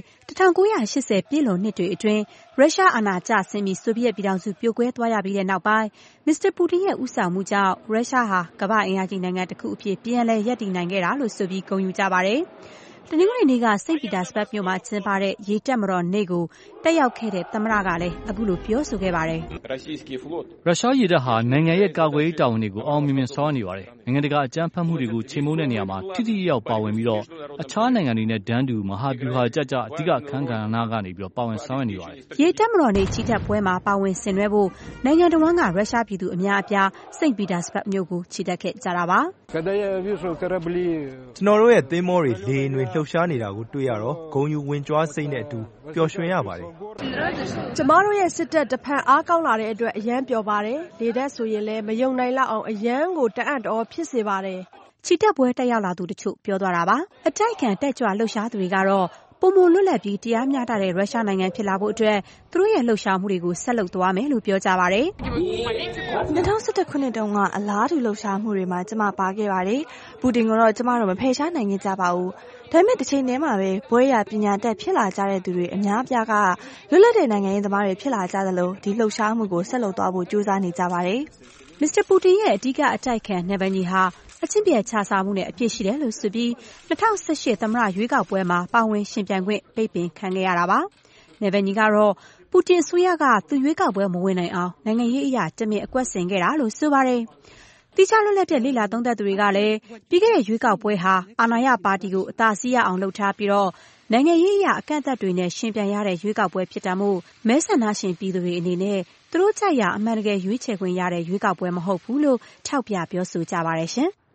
1980ပြည့်လွန်နှစ်တွေအတွင်းရုရှားအာဏာကျဆင်းပြီးဆိုဗီယက်ပြည်ထောင်စုပြိုကွဲသွားရပြီးတဲ့နောက်ပိုင်းမစ္စတာပူတင်ရဲ့ဦးဆောင်မှုကြောင့်ရုရှားဟာကမ္ဘာအင်အားကြီးနိုင်ငံတစ်ခုအဖြစ်ပြန်လည်ရပ်တည်နိုင်ခဲ့တာလို့ဆိုပြီးဂုဏ်ယူကြပါတယ်။တနင်္ဂနွေနေ့ကစိန့်ပီတာစဘတ်မြို့မှာကျင်းပတဲ့ရေတပ်မတော်နေ့ကိုတက်ရောက်ခဲ့တဲ့သမ္မတကလည်းအခုလိုပြောဆိုခဲ့ပါတယ်။ရုရှားရေတပ်ဟာနိုင်ငံရဲ့ကာကွယ်ရေးတာဝန်တွေကိုအောင်မြင်မြင်ဆောင်ရွက်နေပါတယ်။နိုင်ငံတကာအကြမ်းဖက်မှုတွေကိုချေမှုန်းတဲ့နေရာမှာထိထိရောက်ပါဝင်ပြီးတော့အခြားနိုင်ငံတွေနဲ့တန်းတူမဟာဗျူဟာကျကျအဓိကအခန်းကဏ္ဍကနေပြီးတော့ပါဝင်ဆောင်ရွက်နေပါတယ်။ရေတပ်မတော်နေ့ချီတက်ပွဲမှာပါဝင်ဆင်နွှဲဖို့နိုင်ငံတော်ကရုရှားပြည်သူအများအပြားစိန့်ပီတာစဘတ်မြို့ကိုချီတက်ခဲ့ကြတာပါ။ကျွန်တော်တို့ရဲ့သင်္ဘောတွေလေယာဉ်တွေလှုပ်ရှားနေတာကိုတွေ့ရတော့ဂုဏ်ယူဝင်ကြွားစိတ်နဲ့အတူပျော်ရွှင်ရပါတယ်။ကျမတို့ရဲ့စစ်တပ်တဖန်အားကောင်းလာတဲ့အတွက်အယံပျော်ပါတယ်။လေတပ်ဆိုရင်လည်းမယုံနိုင်လောက်အောင်အယံကိုတအံ့တော်ဖြစ်စေပါတယ်။ချီတက်ပွဲတက်ရောက်လာသူတချို့ပြောသွားတာပါ။အတိုက်ခံတက်ကြွလှုပ်ရှားသူတွေကတော့ပုံမလွတ်လပ်ပြီးတရားမျှတတဲ့ရုရှားနိုင်ငံဖြစ်လာဖို့အတွက်သူတို့ရဲ့လှုပ်ရှားမှုတွေကိုဆက်လုပ်သွားမယ်လို့ပြောကြပါတယ်။2011ခုနှစ်တုန်းကအလားတူလှုပ်ရှားမှုတွေမှာကျမပါခဲ့ပါတယ်။ပူတင်ကတော့ကျမတို့မဖယ်ရှားနိုင်ကြပါဘူး။ဒါပေမဲ့တစ်ချိန်တည်းမှာပဲဘွဲရပညာတတ်ဖြစ်လာကြတဲ့သူတွေအများပြားကလွတ်လပ်တဲ့နိုင်ငံရေးသမားတွေဖြစ်လာကြသလိုဒီလှုပ်ရှားမှုကိုဆက်လုပ်သွားဖို့ကြိုးစားနေကြပါတယ်။မစ္စတာပူတင်ရဲ့အဓိကအတိုက်ခံနဗန်နီဟာအချင်းပြဲခြားစားမှုနဲ့အပြစ်ရှိတယ်လို့ဆိုပြီး2018သမ္မတရွေးကောက်ပွဲမှာပါဝင်ရှင်ပြိုင်ခွင့်ပိတ်ပင်ခံခဲ့ရတာပါ။နေဗန်နီကတော့ပူတင်အစိုးရကသူရွေးကောက်ပွဲမဝင်နိုင်အောင်နိုင်ငံရေးအရာတမင်အကွက်ဆင်ခဲ့တာလို့ဆိုပါတယ်။တိကျလွတ်လပ်တဲ့လေလာသုံးသပ်သူတွေကလည်းပြီးခဲ့တဲ့ရွေးကောက်ပွဲဟာအာဏာရပါတီကိုအသာစီးရအောင်လုပ်ထားပြီးတော့နိုင်ငံရေးအရာအကန့်အသတ်တွေနဲ့ရှင်ပြိုင်ရတဲ့ရွေးကောက်ပွဲဖြစ်တာမို့မဲဆန္ဒရှင်ပြည်သူတွေအနေနဲ့သူတို့ကြိုက်ရာအမှန်တကယ်ရွေးချယ်ခွင့်ရတဲ့ရွေးကောက်ပွဲမဟုတ်ဘူးလို့ထောက်ပြပြောဆိုကြပါတယ်ရှင်။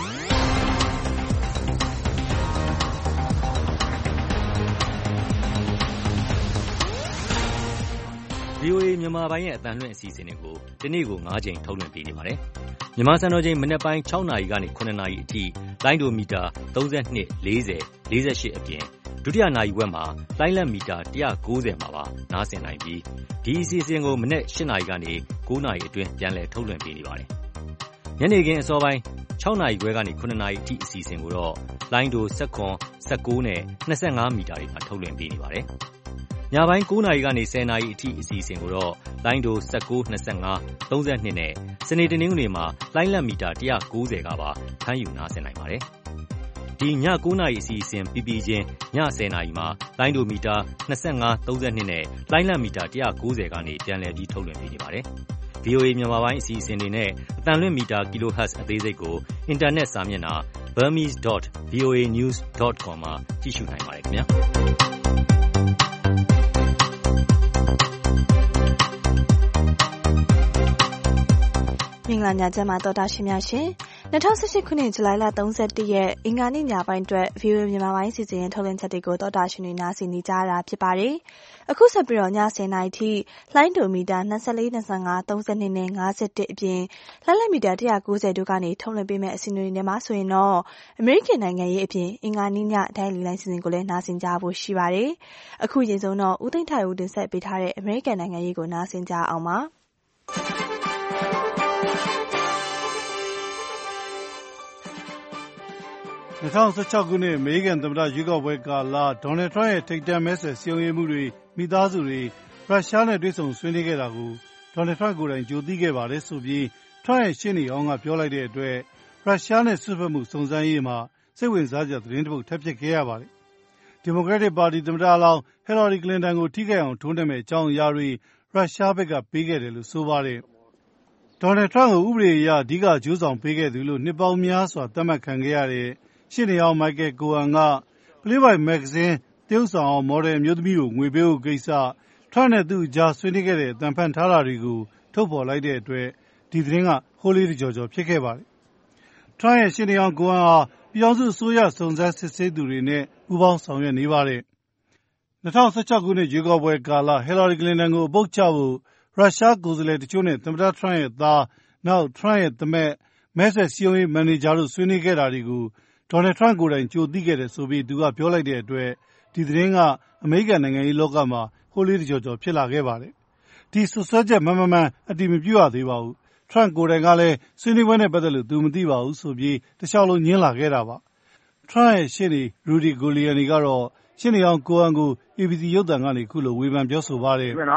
VOA မြန်မာပိုင်းရဲ့အသံလွှင့်အစီအစဉ်တွေကိုဒီနေ့ကို9ချိန်ထုတ်လွှင့်ပေးနေပါတယ်။မြန်မာစံတော်ချိန်မနက်ပိုင်း6နာရီကနေ9နာရီအထိလိုင်းဒိုမီတာ32 40 48အပြင်ဒုတိယနာရီဝက်မှာလိုင်းလက်မီတာ190မှာပါနားဆင်နိုင်ပြီးဒီအစီအစဉ်ကိုမနက်8နာရီကနေ9နာရီအတွင်းပြန်လည်ထုတ်လွှင့်ပေးနေပါတယ်။ညနေခင်းအစောပိုင်း6နာရီခွဲကနေ9နာရီအထိအစီအစဉ်ကိုတော့လိုင်းဒို19 19နဲ့25မီတာတွေမှာထုတ်လွှင့်ပေးနေပါတယ်။ညပိုင်း9နာရီကနေ10နာရီအထိအစီအစဉ်ကိုတော့လိုင်းဒို19 25 32နဲ့စနေတနင်္ဂနွေမှာလိုင်းလက်မီတာ190ကပါဖမ်းယူနားဆင်နိုင်ပါတယ်။ဒီည9နာရီအစီအစဉ်ပြီးပြီးချင်းည10နာရီမှာလိုင်းဒိုမီတာ25 32နဲ့လိုင်းလက်မီတာ190ကနေပြန်လည်ပြီးထုတ်လွှင့်ပေးနေပါတယ်။ VOA မြန်မာပိုင်းအစီအစဉ်တွေနဲ့အသံလွှင့်မီတာ kHz အသေးစိတ်ကိုအင်တာနက်စာမျက်နှာ burmese.voanews.com မှာကြည့်ရှုနိုင်ပါတယ်ခင်ဗျာ။မင်္ဂလာညချမ်းပါတော်တာရှင်များရှင်2018ခုနှစ်ဇူလိုင်လ31ရက်အင်္ဂါနေ့ညပိုင်းအတွက် VOA မြန်မာပိုင်းစီစဉ်ထုတ်လွှင့်ချက်တွေကိုတော်တာရှင်တွေနားဆင်နေကြရတာဖြစ်ပါတယ်။အခုဆက်ပြီးတော့ည10:00နာရီထိလိုင်းဒိုမီတာ24 25 32နဲ့51အပြင်လက်လက်မီတာ190တို့ကနေထုတ်လွှင့်ပေးမယ့်အစီအစဉ်တွေနဲ့မှာဆိုရင်တော့အမေရိကန်နိုင်ငံရေးအပြင်အင်္ဂါနေ့ညတိုင်းလီလိုင်းစီစဉ်ကိုလည်းနားဆင်ကြဖို့ရှိပါတယ်။အခုရင်ဆုံးတော့ဦးသိန်းထိုင်ဦးတင်ဆက်ပေးထားတဲ့အမေရိကန်နိုင်ငံရေးကိုနားဆင်ကြအောင်ပါ။ 2016ခုနှစ်အမေရိကန်သမ္မတရွေးကောက်ပွဲကာလဒေါ်နယ်ထရန့်ရဲ့ထိပ်တန်းမဲဆွယ်စည်းရုံးရေးမှုတွေမိသားစုတွေရုရှားနဲ့တွေ့ဆုံဆွေးနွေးခဲ့တာကိုဒေါ်နယ်ထရန့်ကိုယ်တိုင်ကြိုသိခဲ့ပါတယ်ဆိုပြီးထရန့်ရဲ့ရှေ့နေအောင်ကပြောလိုက်တဲ့အတွက်ရုရှားနဲ့ဆွေးနွေးမှုစုံစမ်းရေးမှာစိတ်ဝင်စားစရာသတင်းတစ်ပုဒ်ထပ်ဖြစ်ခဲ့ရပါတယ်။ဒီမိုကရက်တစ်ပါတီသမ္မတလောင်းဟီလာရီကလင်တန်ကိုထိခိုက်အောင်ထိုးနှက်မဲ့အကြောင်းအရာတွေရုရှားဘက်ကပေးခဲ့တယ်လို့ဆိုပါတယ်။ဒေါ်နယ်ထရန့်ကိုဥပဒေအရအဓိကကြိုးဆောင်ပေးခဲ့သူလို့နှစ်ပေါင်းများစွာသတ်မှတ်ခံခဲ့ရတဲ့ရှေ့နေအောင်မိုက်ကယ်ကိုဟန်က Playboy မဂ္ဂဇင်းသရုပ်ဆောင်အောင်မော်ဒယ်အမျိုးသမီးကိုငွေပေးဖို့ကိစ္စထရန့်နဲ့သူ့အကြားဆွေးနွေးခဲ့တဲ့အသံဖန်ထားတာတွေကိုထုတ်ဖော်လိုက်တဲ့အတွက်ဒီသတင်းကဟိုးလေးကြော်ဖြစ်ခဲ့ပါတယ်။ထရန့်ရဲ့ရှေ့နေအောင်ကိုဟန်ဟာပြည်ထောင်စုအစိုးရစုံစမ်းစစ်ဆေးသူတွေနဲ့ပူးပေါင်းဆောင်ရွက်နေပါတယ်။2016ခုနှစ်ရွေးကောက်ပွဲကာလဟီလာရီကလင်တန်ကိုအပုတ်ချဖို့ရုရှားကိုယ်စားလှယ်တချို့နဲ့သမ္မတထရန့်ရဲ့သားနောက်ထရန့်ရဲ့သမက်မဲဆွယ်စည်းရုံးရေးမန်နေဂျာတို့ဆွေးနွေးခဲ့တာတွေကိုဒေါ်နယ်ထရန့်ကိုယ်တိုင်ကြိုသိခဲ့တယ်ဆိုပြီးသူကပြောလိုက်တဲ့အတွက်ဒီသတင်းကအမေရိကန်နိုင်ငံရေးလောကမှာဟိုးလေးကြော်ဖြစ်လာခဲ့ပါတယ်။ဒီဆွဆွဲချက်မှန်အတည်မပြုရသေးပါဘူး။ထရန့်ကိုယ်တိုင်ကလည်းဆွေးနွေးပွဲနဲ့ပတ်သက်လို့သူမသိပါဘူးဆိုပြီးတခြားလုံးညင်းလာခဲ့တာပါ။ထရန့်ရဲ့ရှေ့နေရူဒီဂိုလီယန်နီကတော့ရှေ့နေအောင်ကိုဟန်ကို ABC ရုပ်သံကနေခုလိုဝေဖန်ပြောဆိုပါတယ်။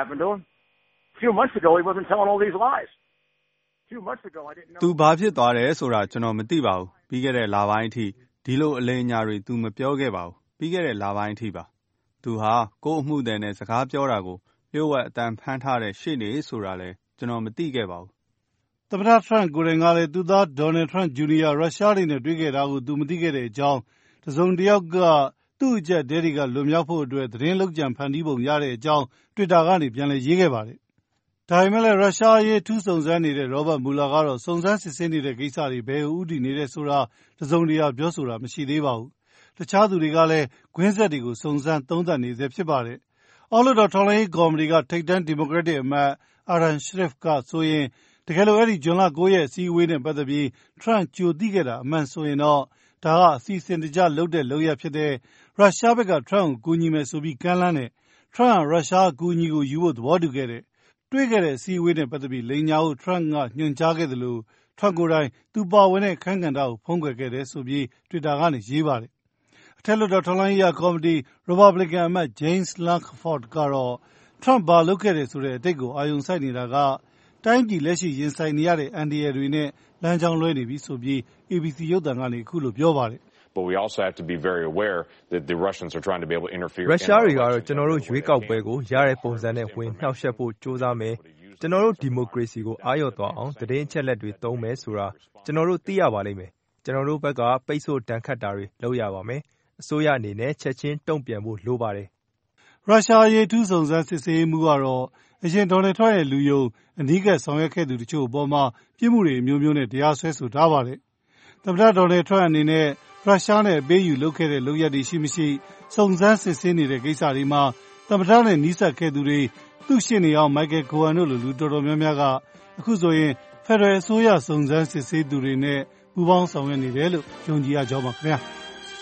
သူဘာဖြစ်သွားတယ်ဆိုတာကျွန်တော်မသိပါဘူး။ပြီးခဲ့တဲ့လပိုင်းအထိဒီလိုအလိမ်အညာတွေသူမပြောခဲ့ပါဘူး။ပြီးခဲ့တဲ့လပိုင်းအထိပါ။သူဟာကိုယ့်အမှုသည်နဲ့စကားပြောတာကိုလျှို့ဝှက်အသံဖမ်းထားတဲ့ရှေ့နေဆိုတာလည်းကျွန်တော်မသိခဲ့ပါဘူး။သမ္မတထရန့်ကိုယ်တိုင်ကလည်းသူသားဒေါ်နယ်ထရန့်ဂျူနီယာရုရှားတွေနဲ့တွေ့ခဲ့တာကိုသူမသိခဲ့တဲ့အကြောင်းတစုံတစ်ယောက်ကသူ့အကြက်ဒဲဒီကလွန်မြောက်ဖို့အတွက်သတင်းလုပ်ကြံဖန်တီးပုံရတဲ့အကြောင်း Twitter ကနေပြန်လည်ရေးခဲ့ပါတယ်။ဒါပေမဲ့လည်းရုရှားအရေးထူးစုံစမ်းနေတဲ့ရောဘတ်မူလာကတော့စုံစမ်းစစ်ဆေးနေတဲ့ကိစ္စတွေဘယ်ကိုဦးတည်နေတယ်ဆိုတာတစုံတရာပြောဆိုတာမရှိသေးပါဘူး။တခြားသူတွေကလည်းကွင်းဆက်တွေကိုစုံစမ်းသုံးသပ်နေဆဲဖြစ်ပါတယ်။အောက်လွှတ်တော်ထောက်လှမ်းရေးကော်မတီကထိပ်တန်းဒီမိုကရက်တစ်အမတ်အာရန်ရှရစ်ဖ်ကဆိုရင်တကယ်လို့အဲဒီဇွန်လ9ရက်အစည်းအဝေးနဲ့ပတ်သက်ပြီးထရန့်ကြိုသိခဲ့တာအမှန်ဆိုရင်တော့ဒါကအစီအစဉ်တကျလုပ်တဲ့လုပ်ရပ်ဖြစ်တဲ့ရုရှားဘက်ကထရန့်ကိုကူညီမယ်ဆိုပြီးကမ်းလှမ်းတဲ့ထရန့်ရုရှားအကူအညီကိုယူဖို့သဘောတူခဲ့တဲ့တွေ့ခဲ့တဲ့အစည်းအဝေးနဲ့ပတ်သက်ပြီးလိမ်ညာဖို့ထရန့်ကညွှန်ကြားခဲ့တယ်လို့ထရန့်ကိုယ်တိုင်သူပါဝင်တဲ့အခန်းကဏ္ဍကိုဖုံးကွယ်ခဲ့တယ်ဆိုပြီး Twitter ကနေရေးပါတယ်။အထက်လွှတ်တော်ထောက်လှမ်းရေးကော်မတီရီပတ်ဘလီကန်အမတ် James Lankford ကတော့ထရန့်ဘာလုပ်ခဲ့တယ်ဆိုတဲ့အတိတ်ကိုအာရုံစိုက်နေတာကတိုင်းပြည်လက်ရှိရင်ဆိုင်နေရတဲ့အန္တရာယ်တွေနဲ့လမ်းကြောင်းလွဲနေပြီဆိုပြီး ABC ရုပ်သံကနေအခုလိုပြောပါတယ်။ But we also have to be very aware that the Russians are trying to be able to interfere. ရုရှားတွေကတော့ကျွန်တော်တို့ရွေးကောက်ပွဲကိုရတဲ့ပုံစံနဲ့ဝင်နှောက်ယှက်ဖို့ကြိုးစားမယ်။ကျွန်တော်တို့ဒီမိုကရေစီကိုအားရော့သွားအောင်သတင်းအချက်လက်တွေသုံးမယ်ဆိုတာကျွန်တော်တို့သိရပါလိမ့်မယ်။ကျွန်တော်တို့ဘက်ကပိတ်ဆို့တန်းခတ်တာတွေလုပ်ရပါမယ်။အစိုးရအနေနဲ့ချက်ချင်းတုံ့ပြန်ဖို့လိုပါတယ်။ရုရှားအရေးထူးစုံစမ်းစစ်ဆေးမှုကတော့အရင်ဒေါ်နယ်ထရန့်ရဲ့လူယုံအနီးကပ်ဆောင်ရွက်ခဲ့သူတချို့အပေါ်မှာပြစ်မှုတွေမျိုးမျိုးနဲ့တရားစွဲဆိုထားပါတယ်။သမ္မတဒေါ်နယ်ထရန့်အနေနဲ့ရုရှားနဲ့အပေးအယူလုပ်ခဲ့တဲ့လုပ်ရပ်တွေရှိမရှိစုံစမ်းစစ်ဆေးနေတဲ့ကိစ္စတွေမှာသမ္မတနဲ့နီးစပ်ခဲ့သူတွေသူ့ရှေ့နေအောင်မိုက်ကယ်ကိုဟန်တို့လိုလူတော်တော်များများကအခုဆိုရင်ဖက်ဒရယ်အစိုးရစုံစမ်းစစ်ဆေးသူတွေနဲ့ပူးပေါင်းဆောင်ရွက်နေတယ်လို့ယုံကြည်ရကြောင်းပါခင်ဗျာ။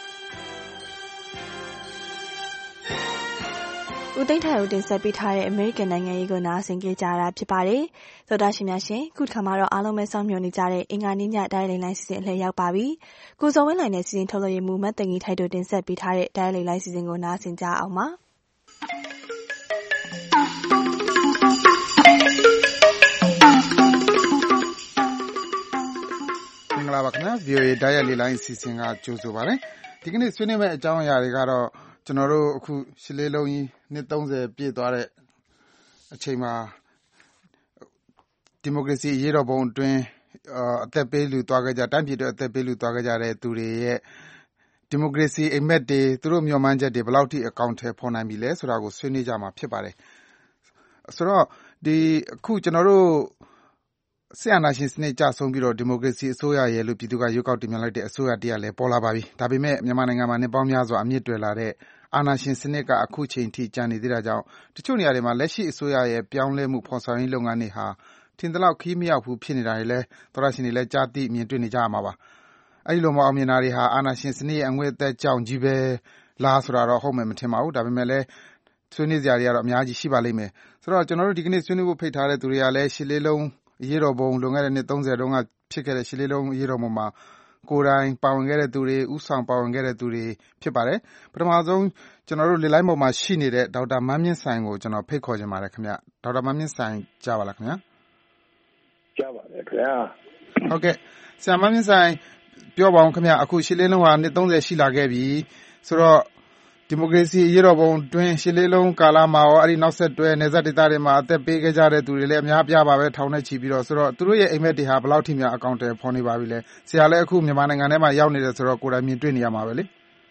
ဦးသိန်းထိုင်ဦးတင်ဆက်ပေးထားတဲ့အမေရိကန်နိုင်ငံရေးကိုနားဆင်ကြကြတာဖြစ်ပါတယ်။သောတာရှင်များရှင်ခုခါမှာတော့အားလုံးပဲစောင့်မျှော်နေကြတဲ့အင်္ဂါနေ့ညတိုင်းလိမ်လိုင်းစီစဉ်အလှည့်ရောက်ပါပြီ။ကိုစောဝင်းလိုင်နဲ့စီစဉ်ထုတ်လွှင့်မှုမတ်တင်ကြီးထိုက်တို့တင်ဆက်ပေးထားတဲ့တိုင်းလိမ်လိုင်းစီစဉ်ကိုနားဆင်ကြအောင်ပါ။ VOA ဓာတ်ရိုက်လေ့လာရေးအစီအစဉ်ကကြိုဆိုပါတယ်။ဒီကနေ့ဆွေးနွေးမယ့်အကြောင်းအရာတွေကတော့ကျွန်တော်တို့အခုရှစ်လေးလုံးကြီးနှစ်30ပြည့်သွားတဲ့အချိန်မှာဒီမိုကရေစီအရေးတော်ပုံအတွင်းအသက်ပေးလူသွားခဲ့ကြတိုင်းပြည်အတွက်အသက်ပေးလူသွားခဲ့ကြတဲ့သူတွေရဲ့ဒီမိုကရေစီအိမ်မက်တွေသူတို့မျှော်မှန်းချက်တွေဘယ်လောက်ထိအကောင့်ထဲပေါ်နိုင်ပြီလဲဆိုတာကိုဆွေးနွေးကြမှာဖြစ်ပါတယ်။ဆိုတော့အခုကျွန်တော်တို့ဆရာနာရှင်စနစ်ကြဆုံးပြီးတော့ဒီမိုကရေစီအစိုးရရဲ့လို့ပြည်သူကရွေးကောက်တင်မြှောက်လိုက်တဲ့အစိုးရတရားလည်းပေါ်လာပါပြီ။ဒါပေမဲ့မြန်မာနိုင်ငံမှာနှစ်ပေါင်းများစွာအမြင့်တွယ်လာတဲ့အာဏာရှင်စနစ်ကအခုချိန်ထိကြံနေသေးတာကြောင့်တချို့နေရာတွေမှာလက်ရှိအစိုးရရဲ့ပြောင်းလဲမှုဖော်ဆောင်ရေးလုပ်ငန်းတွေဟာထင်သလောက်ခီးမရောက်ဘူးဖြစ်နေတာတွေလည်းသောရရှင်တွေလည်းကြားသိမြင်တွေ့နေကြရမှာပါ။အဲဒီလိုမအောင်မြင်တာတွေဟာအာဏာရှင်စနစ်ရဲ့အငွေ့အသက်ကြောင့်ကြီးပဲလားဆိုတာတော့ဟုတ်မယ်မထင်ပါဘူး။ဒါပေမဲ့လည်းဆွေးနွေးစရာတွေကတော့အများကြီးရှိပါလိမ့်မယ်။ဆိုတော့ကျွန်တော်တို့ဒီကနေ့ဆွေးနွေးဖို့ဖိတ်ထားတဲ့သူတွေကလည်းရှစ်လေးလုံးအရေးတော်ပုံလွန်ခဲ့တဲ့နှစ်30တုန်းကဖြစ်ခဲ့တဲ့ရှစ်လေးလုံးအရေးတော်ပုံမှာကိုယ်တိုင်ပါဝင်ခဲ့တဲ့သူတွေဥဆောင်ပါဝင်ခဲ့တဲ့သူတွေဖြစ်ပါတယ်ပထမဆုံးကျွန်တော်တို့လေလိုင်းပေါ်မှာရှိနေတဲ့ဒေါက်တာမန်းမြင့်ဆိုင်ကိုကျွန်တော်ဖိတ်ခေါ်ခြင်းပါတယ်ခင်ဗျဒေါက်တာမန်းမြင့်ဆိုင်ကြားပါလားခင်ဗျကြားပါတယ်ခင်ဗျာဟုတ်ကဲ့ဆရာမန်းမြင့်ဆိုင်ပြောပါအောင်ခင်ဗျအခုရှစ်လေးလုံးဟာနှစ်30ရှိလာခဲ့ပြီဆိုတော့ဒီမိုကရေစီအရေးတော်ပုံတွင်ရှစ်လေးလုံးကာလမှာရောအဲ့ဒီနောက်ဆက်တွဲနေဆက်ဒေသတွေမှာအသက်ပေးခဲ့ကြတဲ့သူတွေလည်းအများပြပါပဲထောင်နဲ့ချီပြီးတော့ဆိုတော့သူတို့ရဲ့အိမ်မက်တွေဟာဘယ်လောက်ထိများအကောင့်တွေဖော်နေပါပြီလဲဆရာလည်းအခုမြန်မာနိုင်ငံထဲမှာရောက်နေတယ်ဆိုတော့ကိုယ်တိုင်မြင်တွေ့နေရမှာပဲလေ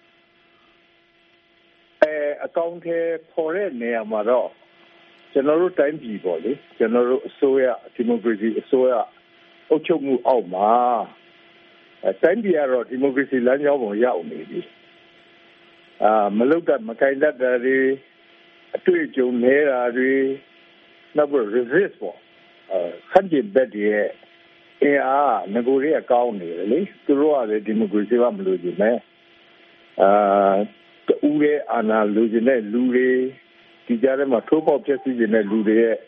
အကောင့်တွေဖော်တဲ့နေရာမှာတော့ကျွန်တော်တို့တိုင်းပြည်ပေါ့လေကျွန်တော်တို့အစိုးရဒီမိုကရေစီအစိုးရအုပ်ချုပ်မှုအောက်မှာတိုင်းပြည်ကတော့ဒီမိုကရေစီလမ်းကြောင်းပေါ်ရောက်နေပြီမလုတ်တမကိုင်တတ်တာတွေအတွေ့အကြုံနေတာတွေနောက်ပြီး resist ပေါ့ဆန့်ကျင်ဘက်တွေရဲ့ငကိုတွေကောင်းနေတယ်လေသူတို့ကလည်းဒီမိုကရေစီကမလို့ကျင်မဲ့တူရဲ့အာဏာလိုချင်တဲ့လူတွေဒီကြားထဲမှာထိုးပေါက်ဖြစ်စီနေတဲ့လူတွေရဲ့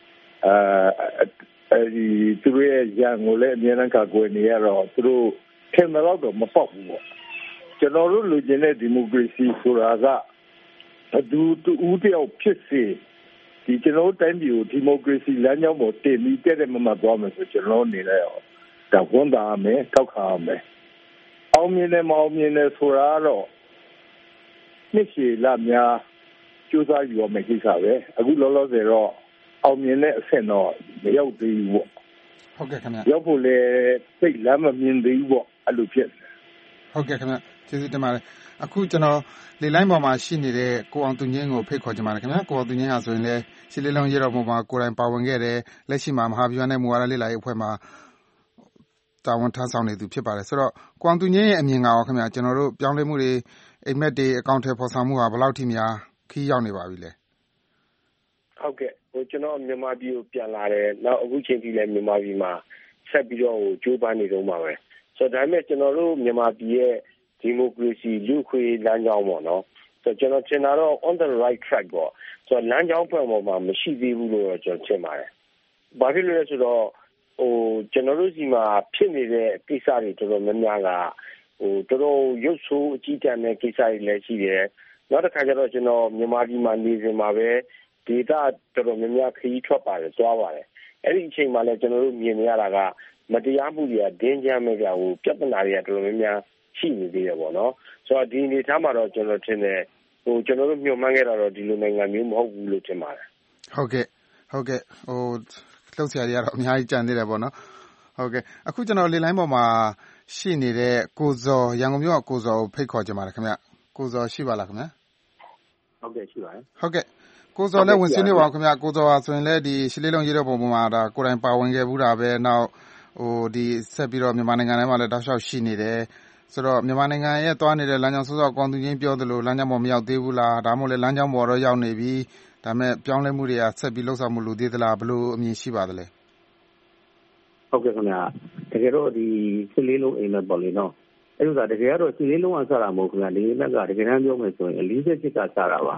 အဲဒီသူတို့ရဲ့ရန်ကိုလည်းအများနဲ့ကာကွယ်နေရတော့သူတို့ထင်တယ်တော့မပေါက်ဘူးပေါ့ကျွန်တော်တို့လူကျင်တဲ့ဒီမိုကရေစီဆိုတာကတူဦးတယောက်ဖြစ်စေဒီကျွန်တော်တိုင်းပြည်ကိုဒီမိုကရေစီလမ်းကြောင်းပေါ်တင်ပြီးတဲ့မမှသွားမယ်ဆိုကျွန်တော်နေလဲရောဒါဝန်တာမယ်တောက်ခါမယ်အောင်မြင်တယ်မအောင်မြင်တယ်ဆိုတာတော့နှစ်ရှည်လများကြိုးစားယူရမယ့်ကိစ္စပဲအခုလောလောဆယ်တော့အောင်မြင်တဲ့အဆင့်တော့မရောက်သေးဘူးပေါ့ဟုတ်ကဲ့ခင်ဗျရောက်ဖို့လေစိတ်လမ်းမမြင်သေးဘူးပေါ့အဲ့လိုဖြစ်ဟုတ်ကဲ့ခင်ဗျကျေးဇူးတင်ပါတယ်အခုကျွန်တော်လေလိုင်းပေါ်မှာရှိနေတဲ့ကိုအောင်သူငင်းကိုဖိတ်ခေါ်ချင်ပါတယ်ခင်ဗျကိုအောင်သူငင်းဟာဆိုရင်လည်းရှစ်လေးလုံးရေတော်ပုံမှာကိုယ်တိုင်ပါဝင်ခဲ့တယ်လက်ရှိမှာမဟာဗျူဟာနဲ့မူဝါဒလေ့လာရေးအဖွဲ့မှာတာဝန်ထမ်းဆောင်နေသူဖြစ်ပါတယ်ဆိုတော့ကိုအောင်သူငင်းရဲ့အမြင်ကရောခင်ဗျကျွန်တော်တို့ပြောင်းလဲမှုတွေအိမ်မက်တွေအကောင့်ထဲပေါ်ဆောင်မှုဟာဘယ်လောက်ထိများခီးရောက်နေပါပြီလဲဟုတ်ကဲ့ကျွန်တော်မြန်မာပြည်ကိုပြန်လာတယ်နောက်အခုချိန်ထိလည်းမြန်မာပြည်မှာဆက်ပြီးတော့ကြိုးပမ်းနေတော့မှာပဲဆိုတော့ဒါပေမဲ့ကျွန်တော်တို့မြန်မာပြည်ရဲ့ဒီမိုကရေစီလူ့ခွေလမ်းကြောင်းပေါ့နော်ဆိုတော့ကျွန်တော်ထင်တာတော့ on the right track ပေါ့ဆိုတော့လမ်းကြောင်းပေါ်မှာမရှိသေးဘူးလို့ကျွန်တော်ထင်ပါတယ်ဘာဖြစ်လို့လဲဆိုတော့ကျွန်တော်တို့စီမှာဖြစ်နေတဲ့ကိစ္စတွေတော်တော်များများကတော်တော်ရုပ်ဆိုးအကြီးတန်းတဲ့ကိစ္စတွေလည်းရှိတယ်နောက်တစ်ခါကျတော့ကျွန်တော်မြန်မာပြည်မှာနေစဉ်မှာပဲဒေတာတော်တော်များများခရီးထွက်ပါတယ်သွားပါတယ်အဲ့ဒီအချိန်မှာလည်းကျွန်တော်တို့မြင်နေရတာကမတရားမှုတွေကဒင်းကြမ်းမဲ့ကြပြဿနာတွေကတော်တော်များများရှိနေသေးတယ်ပေါ့နော်ဆိုတော့ဒီအနေထားမှာတော့ကျွန်တော်ထင်တယ်ကျွန်တော်တို့မျှော်မှန်းခဲ့တာတော့ဒီလိုနိုင်ငံမျိုးမဟုတ်ဘူးလို့ထင်ပါတယ်ဟုတ်ကဲ့လှုပ်ရှားရတော့အများကြီးကြံသေးတယ်ပေါ့နော်ဟုတ်ကဲ့အခုကျွန်တော်လေလိုင်းပေါ်မှာရှိနေတဲ့ကိုဇော်ရန်ကုန်မြို့ကကိုဇော်ကိုဖိတ်ခေါ်ကြပါတယ်ခင်ဗျကိုဇော်ရှိပါလားခင်ဗျဟုတ်ကဲ့ရှိပါတယ်ဟုတ်ကဲ့ကိုဇော်လည်းဝင်ဆွေးနွေးပါဦးခင်ဗျကိုဇော်ဟာဆိုရင်လည်းဒီရှစ်လေးလုံးရေးတဲ့ပုံမှာဒါကိုယ်တိုင်ပါဝင်ခဲ့ဘူးတာပဲနောက်ဒီဆက်ပြီးတော့မြန်မာနိုင်ငံထဲမှာလည်းတောက်လျှောက်ရှိနေတယ်ဆိုတော့မြန်မာနိုင်ငံရဲ့သွားနေတဲ့လမ်းကြောင်းစောစောကောင်သူချင်းပြောသလိုလမ်းကြောင်းပေါ်မရောက်သေးဘူးလားဒါမှမဟုတ်လည်းလမ်းကြောင်းပေါ်တော့ရောက်နေပြီဒါမဲ့ပြောင်းလဲမှုတွေကဆက်ပြီးလှုပ်ဆောင်မှုလိုသေးသလားဘယ်လိုအမြင်ရှိပါသလဲဟုတ်ကဲ့ခင်ဗျတကယ်တော့ဒီစစ်လေးလုံးအိမ်မက်ပေါ့လေနော်အဲ့လိုကတကယ်တော့စစ်လေးလုံးကစတာမဟုတ်ခင်ဗျဒီအိမ်မက်ကတကယ်တမ်းပြောမယ်ဆိုရင်48ကစတာပါ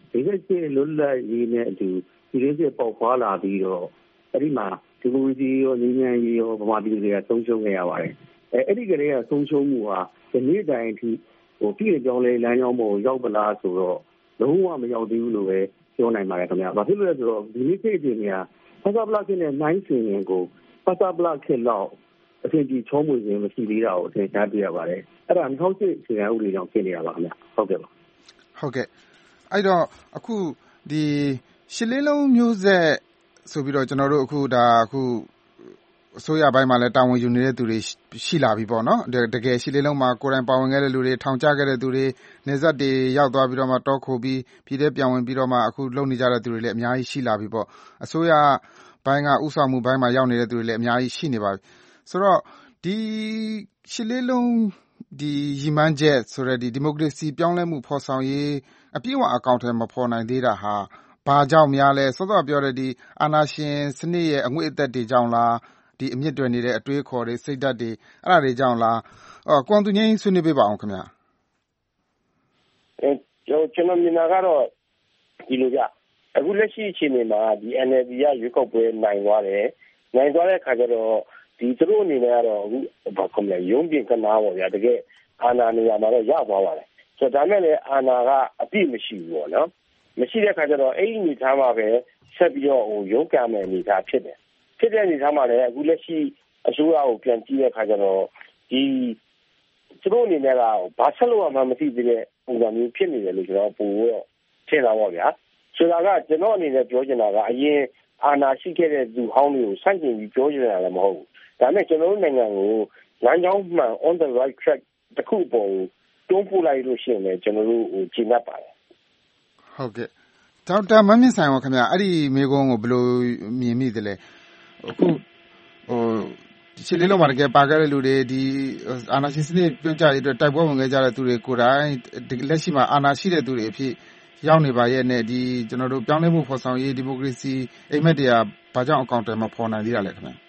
48လွတ်လပ်ရေးနဲ့အတူဒီလေးစစ်ပေါက်ဖွာလာပြီးတော့အဲ့ဒီမှာဒီမိုကရေစီရောငြိမ်းချမ်းရေးရောဗမာပြည်တွေကဆုံးရှုံးခဲ့ရပါတယ်အဲ့ဒီကလေးကဆုံးရှုံးမှုဟာဒီနေ့တိုင်းအထိပြည်ကြောင်းလေးလမ်းကြောင်းပေါ်ရောက်ပလားဆိုတော့လုံးဝမရောက်သေးဘူးလို့ပဲပြောနိုင်ပါတယ်ခင်ဗျဘာဖြစ်လို့လဲဆိုတော့ဒီနေ့ခေတ်ကြီးကဖဆာပလခေတ်နဲ့နိုင်စင်ရင်ကိုဖဆာပလခေတ်လောက်အအဆင်ပြေချောမွေ့ခြင်းမရှိသေးတာကိုသင်ကြားပြရပါတယ်အဲ့ဒါ2008အခြေခံဥပဒေကြောင့်ဖြစ်နေတာပါခင်ဗျဟုတ်ကဲ့ပါဟုတ်ကဲ့အဲ့တော့အခုဒီရှစ်လေးလုံးမျိုးဆက်ဆိုပြီးတော့ကျွန်တော်တို့အခုအစိုးရဘိုင်းမှာလည်းတာဝန်ယူနေတဲ့သူတွေရှိလာပြီပေါ့နော်တကယ်ရှစ်လေးလုံးမှာကိုယ်တိုင်ပါဝင်ခဲ့တဲ့လူတွေထောင်ကျခဲ့တဲ့သူတွေနေဆက်တွေရောက်သွားပြီးတော့မှတောခိုပြီးပြည်ထဲပြန်ဝင်ပြီးတော့မှအခုလုံနေကြတဲ့သူတွေလည်းအများကြီးရှိလာပြီပေါ့အစိုးရဘိုင်းကဥဆောင်မှုဘိုင်းမှာရောက်နေတဲ့သူတွေလည်းအများကြီးရှိနေပါပြီဆိုတော့ဒီရှစ်လေးလုံးဒီရည်မှန်းချက်ဆိုတဲ့ဒီမိုကရေစီပြောင်းလဲမှုဖော်ဆောင်ရေးအပြည့်အဝအကောင့်ထဲမဖော်နိုင်သေးတာဟာဘာကြောင့်များလဲစောစောပြောတဲ့ဒီအာဏာရှင်စနစ်ရဲ့အငွေ့အသက်တွေကြောင့်လားဒီအမြင့်တွယ်နေတဲ့အတွေးခေါ်တွေစိတ်ဓာတ်တွေအဲ့ဒါတွေကြောင့်လားကွန်သူငိမ့်ဆွေးနွေးပေးပါအောင်ခင်ဗျာကျွန်တော်မြင်တာကတော့ဒီလိုကြအခုလက်ရှိအခြေအနေမှာဒီ NLD ကရွေးကောက်ပွဲနိုင်သွားတဲ့အခါကျတော့ဒီသူတို့အနေနဲ့ကတော့အခုဘာကောမလဲရုံးပြင်ကနာပေါ့ဗျာတကယ်အာဏာနေရာမှာတော့ရသွားပါတယ်ဆိုတော့ဒါမဲ့လည်းအာဏာကအပြည့်မရှိဘူးပေါ့နော်မရှိတဲ့အခါကျတော့အဲ့ဒီအနေထားမှာပဲဆက်ပြီးတော့ရုံးကန်မယ်အနေထားဖြစ်တဲ့အနေထားမှာလည်းအခုလက်ရှိအစိုးရကိုပြန်ကြည့်တဲ့အခါကျတော့ဒီသူတို့အနေနဲ့ကဘာဆက်လို့မှမသိသေးတဲ့ပုံစံမျိုးဖြစ်နေတယ်လို့ကျွန်တော်ပို့တော့ထင်တာပေါ့ဗျာဆိုတာကကျွန်တော်အနေနဲ့ပြောချင်တာကအရင်အာဏာရှိခဲ့တဲ့သူဟောင်းတွေကိုစိုက်ကျင်ပြီးပြောချင်တာလည်းမဟုတ်ဘူးဒါနဲ့ကျွန်တော်တို့နိုင်ငံကိုလမ်းကြောင်းမှန် on the right track တခုပေါ်တွန်းပို့လိုက်လို့ရှိရင်လည်းကျွန်တော်တို့ကျင့်တတ်ပါတယ်ဟုတ်ကဲ့ဒေါက်တာမန်းမြင့်ဆိုင်ရောခင်ဗျာအဲ့ဒီမိကုန်းကိုဘယ်လိုမြင်မိသလဲအခုရှစ်လေးလုံးမှာတကယ်ပါခဲ့တဲ့လူတွေဒီအာဏာရှင်စနစ်ပြုတ်ကျရေးအတွက်တိုက်ပွဲဝင်ခဲ့ကြတဲ့သူတွေကိုယ်တိုင်လက်ရှိမှာအာဏာရှိတဲ့သူတွေအဖြစ်ရောက်နေပါရဲ့နဲ့ဒီကျွန်တော်တို့ပြောင်းလဲမှုဖော်ဆောင်ရေးဒီမိုကရေစီအိမ်မက်တွေကဘာကြောင့်အကောင့်တွေမှာဖော်နိုင်သေးတာလဲခင်ဗျာ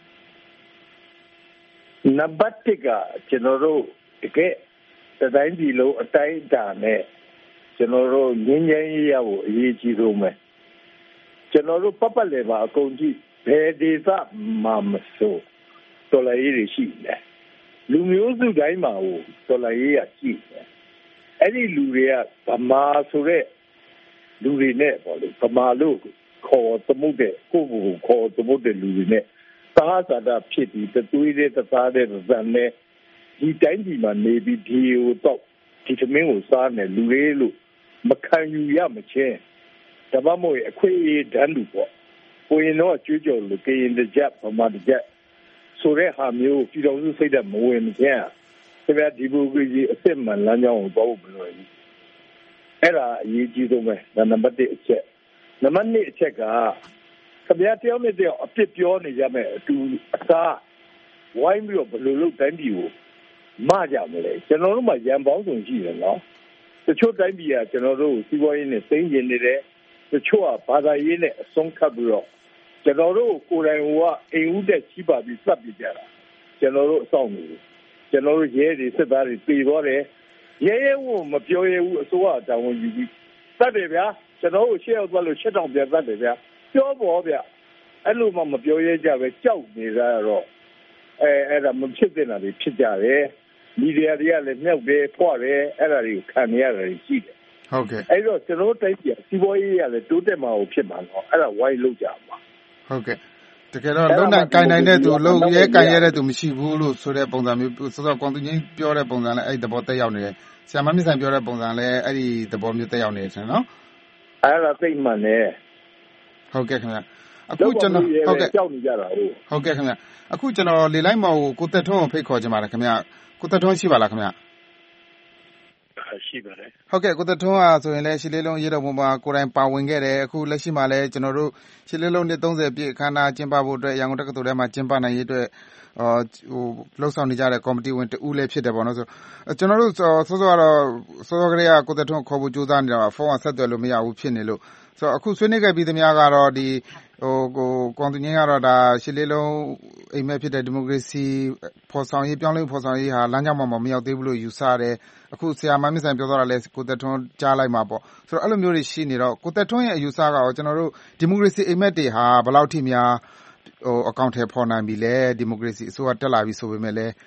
နံပါတ်1ကကျွန်တော်တို့တကယ်တိုင်းပြည်လုံးအတိုင်းအတာနဲ့ကျွန်တော်တို့ငင်းငင်းရေးရဖို့အရေးကြီးဆုံးပဲကျွန်တော်တို့ပတ်လည်မှာအကုန်ကြည့်ဘယ်ဒေသမဆိုတော်လှန်ရေးတွေရှိတယ်လူမျိုးစုတိုင်းမှာတော်လှန်ရေးရရှိတယ်အဲ့ဒီလူတွေကဗမာဆိုတဲ့လူတွေနဲ့ပေါ့လေဗမာလို့ခေါ်သမုတ်တဲ့ကိုယ့်ကိုခေါ်သမုတ်တဲ့လူတွေနဲ့သာသာတာဖြစ်ပြီးတွေးတဲ့သားတဲ့ဇန်နဲ့ဒီတိုင်းပြည်မှာနေပြီးဒီကိုတော့ဒီသမင်းကိုစားနေလူတွေလို့မခံယူရမချင်းတပတ်မို့အခွင့်အရေးတန်းလူပေါ့ကိုရင်တော့ကြွေးကြော်လို့ကရင်တကြဗမာတကြဆိုတဲ့ဟာမျိုးပြည်တော်စုစိတ်ဓာတ်မဝင်ခြင်းတကယ်ဒီမိုကရေစီအစ်စ်မှန်လမ်းကြောင်းကိုပေါ့ဘယ်လိုလဲအဲ့ဒါအရေးကြီးဆုံးပဲဒါနံပါတ်1အချက်နံပါတ်2အချက်ကခင်ဗျားတယောက်နဲ့တယောက်အပြစ်ပြောနေကြမယ်အတူအစားဝိုင်းပြီးတော့ဘယ်လိုလုပ်တိုင်းပြည်ကိုမကြမလဲကျွန်တော်တို့မှာရန်ပေါင်းစုံရှိတယ်နော်တချို့တိုင်းပြည်ကကျွန်တော်တို့စီးပွားရေးနဲ့သိမ်းကျင်နေတယ်တချို့ကဘာသာရေးနဲ့အဆုံးခတ်ပြီးတော့ကျွန်တော်တို့ကိုယ်တိုင်ကအိမ်ဦးတက်ချီးပါပြီးစပ်ပြကြတာကျွန်တော်တို့အဆောင်နေကျွန်တော်တို့ရဲတွေစစ်သားတွေပြေသွားတယ်ရဲဝမပြောရဘူးအစိုးရတာဝန်ယူပြီးစပ်တယ်ဗျာကျွန်တော်တို့ရှေ့ရောက်သွားလို့ရှစ်တောင်ပြန်စပ်တယ်ဗျာပြောပေါ်ဗျအဲ့လိုမှမပြောရကြပဲကြောက်နေကြတော့အဲ့ဒါမဖြစ်တဲ့နာတွေဖြစ်ကြတယ်မီဒီယာတွေကလည်းမြောက်တယ်ဖွာတယ်အဲ့ဒါတွေကိုခံရတာရှိတယ်ဟုတ်ကဲ့အဲ့တော့ကျွန်တော်တို့တိုင်းပြည်စီးပွားရေးရလည်းတိုးတက်မှာဖြစ်မှာတော့အဲ့ဒါဝိုင်းလုပ်ကြမှာဟုတ်ကဲ့တကယ်တော့လုံနိုင်ကိုင်နိုင်တဲ့သူလုံရဲကိုင်ရတဲ့သူမရှိဘူးလို့ဆိုတဲ့ပုံစံမျိုးစောစောကွန်သူချင်းပြောတဲ့ပုံစံလည်းအဲ့ဒီသဘောတက်ရောက်နေတယ်ဆရာမမြင့်ဆိုင်ပြောတဲ့ပုံစံလည်းအဲ့ဒီသဘောမျိုးတက်ရောက်နေတယ်ဆင်နော်အဲ့ဒါသိမှန်တယ်ဟုတ်ကဲ့ခင်ဗျအခုကျွန်တော်ဟုတ်ကဲ့ကြောက်နေကြတာဟုတ်ကဲ့ခင်ဗျအခုကျွန်တော်လေလိုက်မော်ကိုသက်ထွန်းကိုဖိတ်ခေါ်ချင်ပါတယ်ခင်ဗျကိုသက်ထွန်းရှိပါလားခင်ဗျရှိပါတယ်ဟုတ်ကဲ့ကိုသက်ထွန်းကဆိုရင်လည်းရှစ်လေးလုံးရေးတော်ပုံမှာကိုယ်တိုင်ပါဝင်ခဲ့တယ်အခုလက်ရှိမှာလည်းကျွန်တော်တို့ရှစ်လေးလုံးနှစ်30ပြည့်အခမ်းအနားကျင်းပဖို့အတွက်ရန်ကုန်တက္ကသိုလ်ထဲမှာကျင်းပနိုင်ရေးအတွက်လှုပ်ဆောင်နေကြတဲ့ကော်မတီဝင်တဦးလည်းဖြစ်တယ်ပေါ့နော်ဆိုကျွန်တော်တို့စောစောကလေးကကိုသက်ထွန်းခေါ်ဖို့ကြိုးစားနေတာဖုန်းကဆက်သွယ်လို့မရဘူးဖြစ်နေလို့ဆိုတော့အခုဆွေးနွေးခဲ့ပြီးသမျှကတော့ဒီကွန်သူငင်းကတော့ဒါရှစ်လေးလုံးအိမ်မက်ဖြစ်တဲ့ဒီမိုကရေစီဖော်ဆောင်ရေးပြောင်းလဲဖော်ဆောင်ရေးဟာလမ်းကြောင်းမှာမရောက်သေးဘူးလို့ယူဆတယ်အခုဆရာမမြင့်ဆိုင်ပြောသွားတာလဲကိုသက်ထွန်းကြားလိုက်မှာပေါ့ဆိုတော့အဲ့လိုမျိုးတွေရှိနေတော့ကိုသက်ထွန်းရဲ့အယူဆကတော့ကျွန်တော်တို့ဒီမိုကရေစီအိမ်မက်တွေဟာဘယ်လောက်ထိများအကောင့်ထဲပေါ်နိုင်ပြီလဲဒီမိုကရေစီအစိုးရတက်လာပြီဆိုပေမဲ့လည်း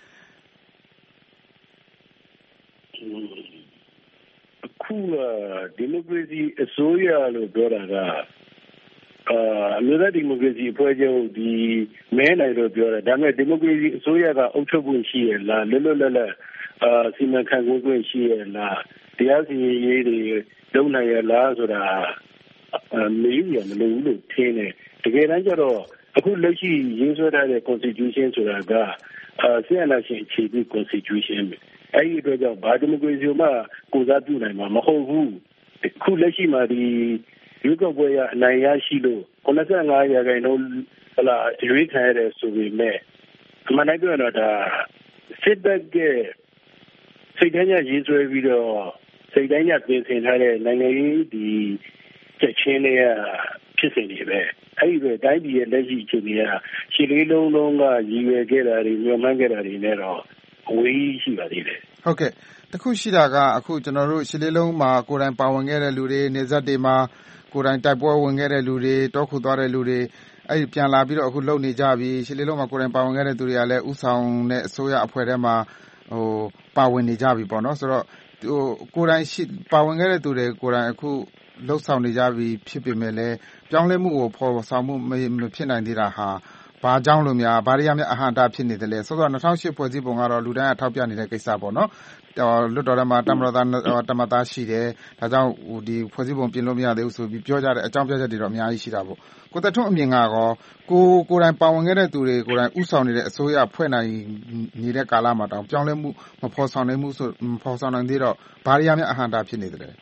အခုဒီမိုကရေစီအစိုးရလို့ပြောတာကမျိုးသားဒီမိုကရေစီအဖွဲ့ချုပ်ဒီမဲနိုင်လို့ပြောတယ်ဒါပေမဲ့ဒီမိုကရေစီအစိုးရကအုပ်ချုပ်ခွင့်ရှိရလားလွတ်လွတ်လပ်လပ်စီမံခန့်ခွဲခွင့်ရှိရလားတရားစီရင်ရေးတွေလုပ်နိုင်ရလားဆိုတာမေးရမလို့လို့ထင်တယ်တကယ်တမ်းကျတော့အခုလက်ရှိရေးဆွဲထားတဲ့ constitution ဆိုတာကဆီယနာရှင်အခြေပြု constitution ပဲအဲ့ဒီအတွက်ကြောင့်ဘာဒီမိုကရေစီမှကိုစားပြုနိုင်မှာမဟုတ်ဘူးအခုလက်ရှိမှာဒီရွေးကောက်ပွဲရအနိုင်ရရှိလို့95%ဟလာရွေးခံရတဲ့ဆိုပေမဲ့အမှန်တရားတော့ဒါစစ်တပ်ကစိတ်တိုင်းရရေးဆွဲပြီးတော့စိတ်တိုင်းရပြင်ဆင်ထားတဲ့နိုင်ငံရေးဒီချက်ချင်းတွေကဖြစ်စဉ်တွေပဲအဲ့ဒီပဲတိုင်းပြည်ရဲ့လက်ရှိအခြေအနေကရှစ်လေးလုံးလုံးကရည်ရွယ်ခဲ့တာတွေညှို့မှန်းခဲ့တာတွေနဲ့တော့အဝေးရှိပါသေးတယ်ဟုတ်ကဲ့တခုရှိတာကအခုကျွန်တော်တို့ရှစ်လေးလုံးမှာကိုယ်တိုင်ပါဝင်ခဲ့တဲ့လူတွေနေဆက်တွေမှာကိုယ်တိုင်တိုက်ပွဲဝင်ခဲ့တဲ့လူတွေတောခုသွားတဲ့လူတွေအဲ့ဒီပြန်လာပြီးတော့အခုလုံနေကြပြီရှစ်လေးလုံးမှာကိုယ်တိုင်ပါဝင်ခဲ့တဲ့သူတွေကလည်းဥဆောင်တဲ့အစိုးရအဖွဲ့ထဲမှာပါဝင်နေကြပြီပေါ့နော်ဆိုတော့ကိုယ်တိုင်ပါဝင်ခဲ့တဲ့သူတွေကိုယ်တိုင်အခုလှုပ်ဆောင်နေကြပြီဖြစ်ပေမဲ့လည်းပြောင်းလဲမှုကိုဖော်ဆောင်မှုမဖြစ်နိုင်သေးတာဟာဘာကြောင့်လို့များဘာတွေကများအဟန့်အတားဖြစ်နေတယ်လဲဆိုတော့2008ဖွဲ့စည်းပုံကတော့လူတိုင်းကထောက်ပြနေတဲ့ကိစ္စပေါ့နော်လွတ်တော်ထဲမှာတမရသားရှိတယ်ဒါကြောင့်ဒီဖွဲ့စည်းပုံပြင်လို့မရသေးဘူးဆိုပြီးပြောကြတဲ့အကြောင်းပြချက်တွေတော့အများကြီးရှိတာပေါ့ကိုသက်ထွန်းအမြင်ကတော့ကိုယ်တိုင်ပါဝင်ခဲ့တဲ့သူတွေကိုယ်တိုင်ဥဆောင်နေတဲ့အစိုးရဖွဲ့နိုင်နေတဲ့ကာလမှာတောင်ပြောင်းလဲမှုမဖော်ဆောင်နိုင်သေးတော့ဘာတွေကများအဟန့်အတားဖြစ်နေတယ်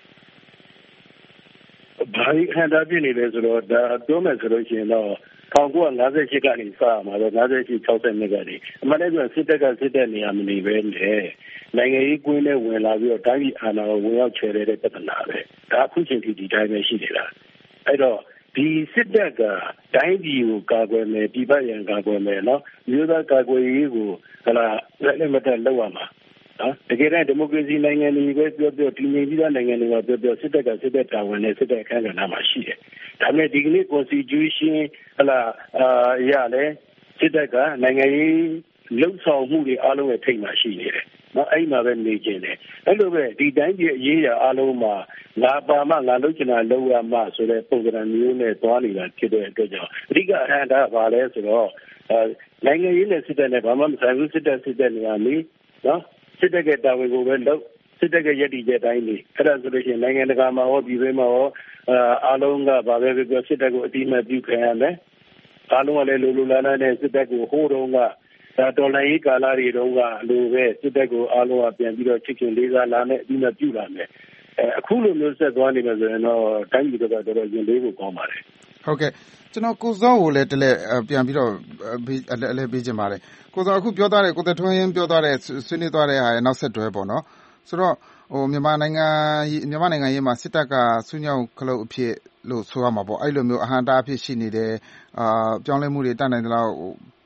ဘာဟန်တာဖြစ်နေလဲဆိုတော့ဒါပြောမယ်ဆိုလို့ရှိရင်တော့1958ကနေစမှာတော့58 62ကနေအမှန်တကယ်စစ်တပ်နေရာမနေပဲနဲ့နိုင်ငံရေးကွင်းနဲ့ဝင်လာပြီးတော့တိုင်းပြည်အာဏာကိုဝင်ရောက်ချယ်တဲ့ပြဿနာပဲဒါအခုချိန်ထိဒီတိုင်းပဲရှိနေတာအဲ့တော့ဒီစစ်တပ်ကတိုင်းပြည်ကိုကာကွယ်မယ်ပြည်ပရန်ကာကွယ်မယ်နော်မျိုးသားကာကွယ်ရေးကိုလက်မတက်လောက်ရမှာနော်တကယ်တမ်းဒီမိုကရေစီနိုင်ငံတွေပဲပြောတည်ငြိမ်ပြီးသားနိုင်ငံတွေကပြောစစ်တပ်တာဝန်နဲ့စစ်တပ်အခန်းကဏ္ဍမှာရှိတယ်ဒါပေမဲ့ဒီကနေ့ constitution ရလဲစစ်တပ်ကနိုင်ငံရေးလှုပ်ဆောင်မှုတွေအားလုံးရဲ့ထိပ်မှာရှိနေတယ်နော်အဲ့မှာပဲနေကျင်တယ်အဲ့လိုပဲဒီတိုင်းပြည်အရေးအရာအားလုံးမှာငါပါမှငါလုပ်ချင်တာလုပ်ရမှဆိုတဲ့ပုံစံမျိုးနဲ့သွားနေတာဖြစ်တဲ့အတွက်ကြောင့်အဓိကအဟန့်အတားပါလဲဆိုတော့နိုင်ငံရေးနဲ့စစ်တပ်နဲ့ဘာမှမဆိုင်ဘူးစစ်တပ်နေရာနေနော်စစ်တပ်ကတာဝန်ကိုပဲလုပ်စစ်တပ်ကရည်တည်ချက်တိုင်းနေအဲ့ဒါဆိုလို့ရှိရင်နိုင်ငံတကာမှာရောပြည်တွင်းမှာရောအားလုံးကဘာပဲပြောစစ်တပ်ကိုအတိအမှတ်ပြုခံရမယ်အားလုံးကလည်းလူလာလာနဲ့စစ်တပ်ကိုဟိုးတုန်းကတော်လှန်ရေးကာလတွေတုန်းကလိုပဲစစ်တပ်ကိုအားလုံးကပြန်ပြီးတော့ချစ်ခင်လေးစားလာနဲ့အတိအမှတ်ပြုလာမယ်အခုလိုမျိုးဆက်သွားနေမယ်ဆိုရင်တော့တိုင်းပြည်ကတော့တော်တော်ရင်လေးဖို့ကောင်းပါတယ်ဟုတ်ကဲ့ကျွန်တော်ကိုစောကိုလည်းတလဲပြန်ပြီးတော့အလဲပေးချင်ပါတယ်ကိုစောအခုပြောသွားတဲ့ကိုသက်ထွန်းပြောသွားတဲ့ဆွေးနွေးသွားတဲ့ဟာရဲ့နောက်ဆက်တွဲပေါ့နော်ဆိုတော့မြန်မာနိုင်ငံရေးမှာစစ်တပ်ကဆူညောင်းခလုတ်အဖြစ်လို့ဆိုရမှာပေါ့အဲ့လိုမျိုးအဟန့်အတားအဖြစ်ရှိနေတယ်ပြောင်းလဲမှုတွေတတ်နိုင်သလောက်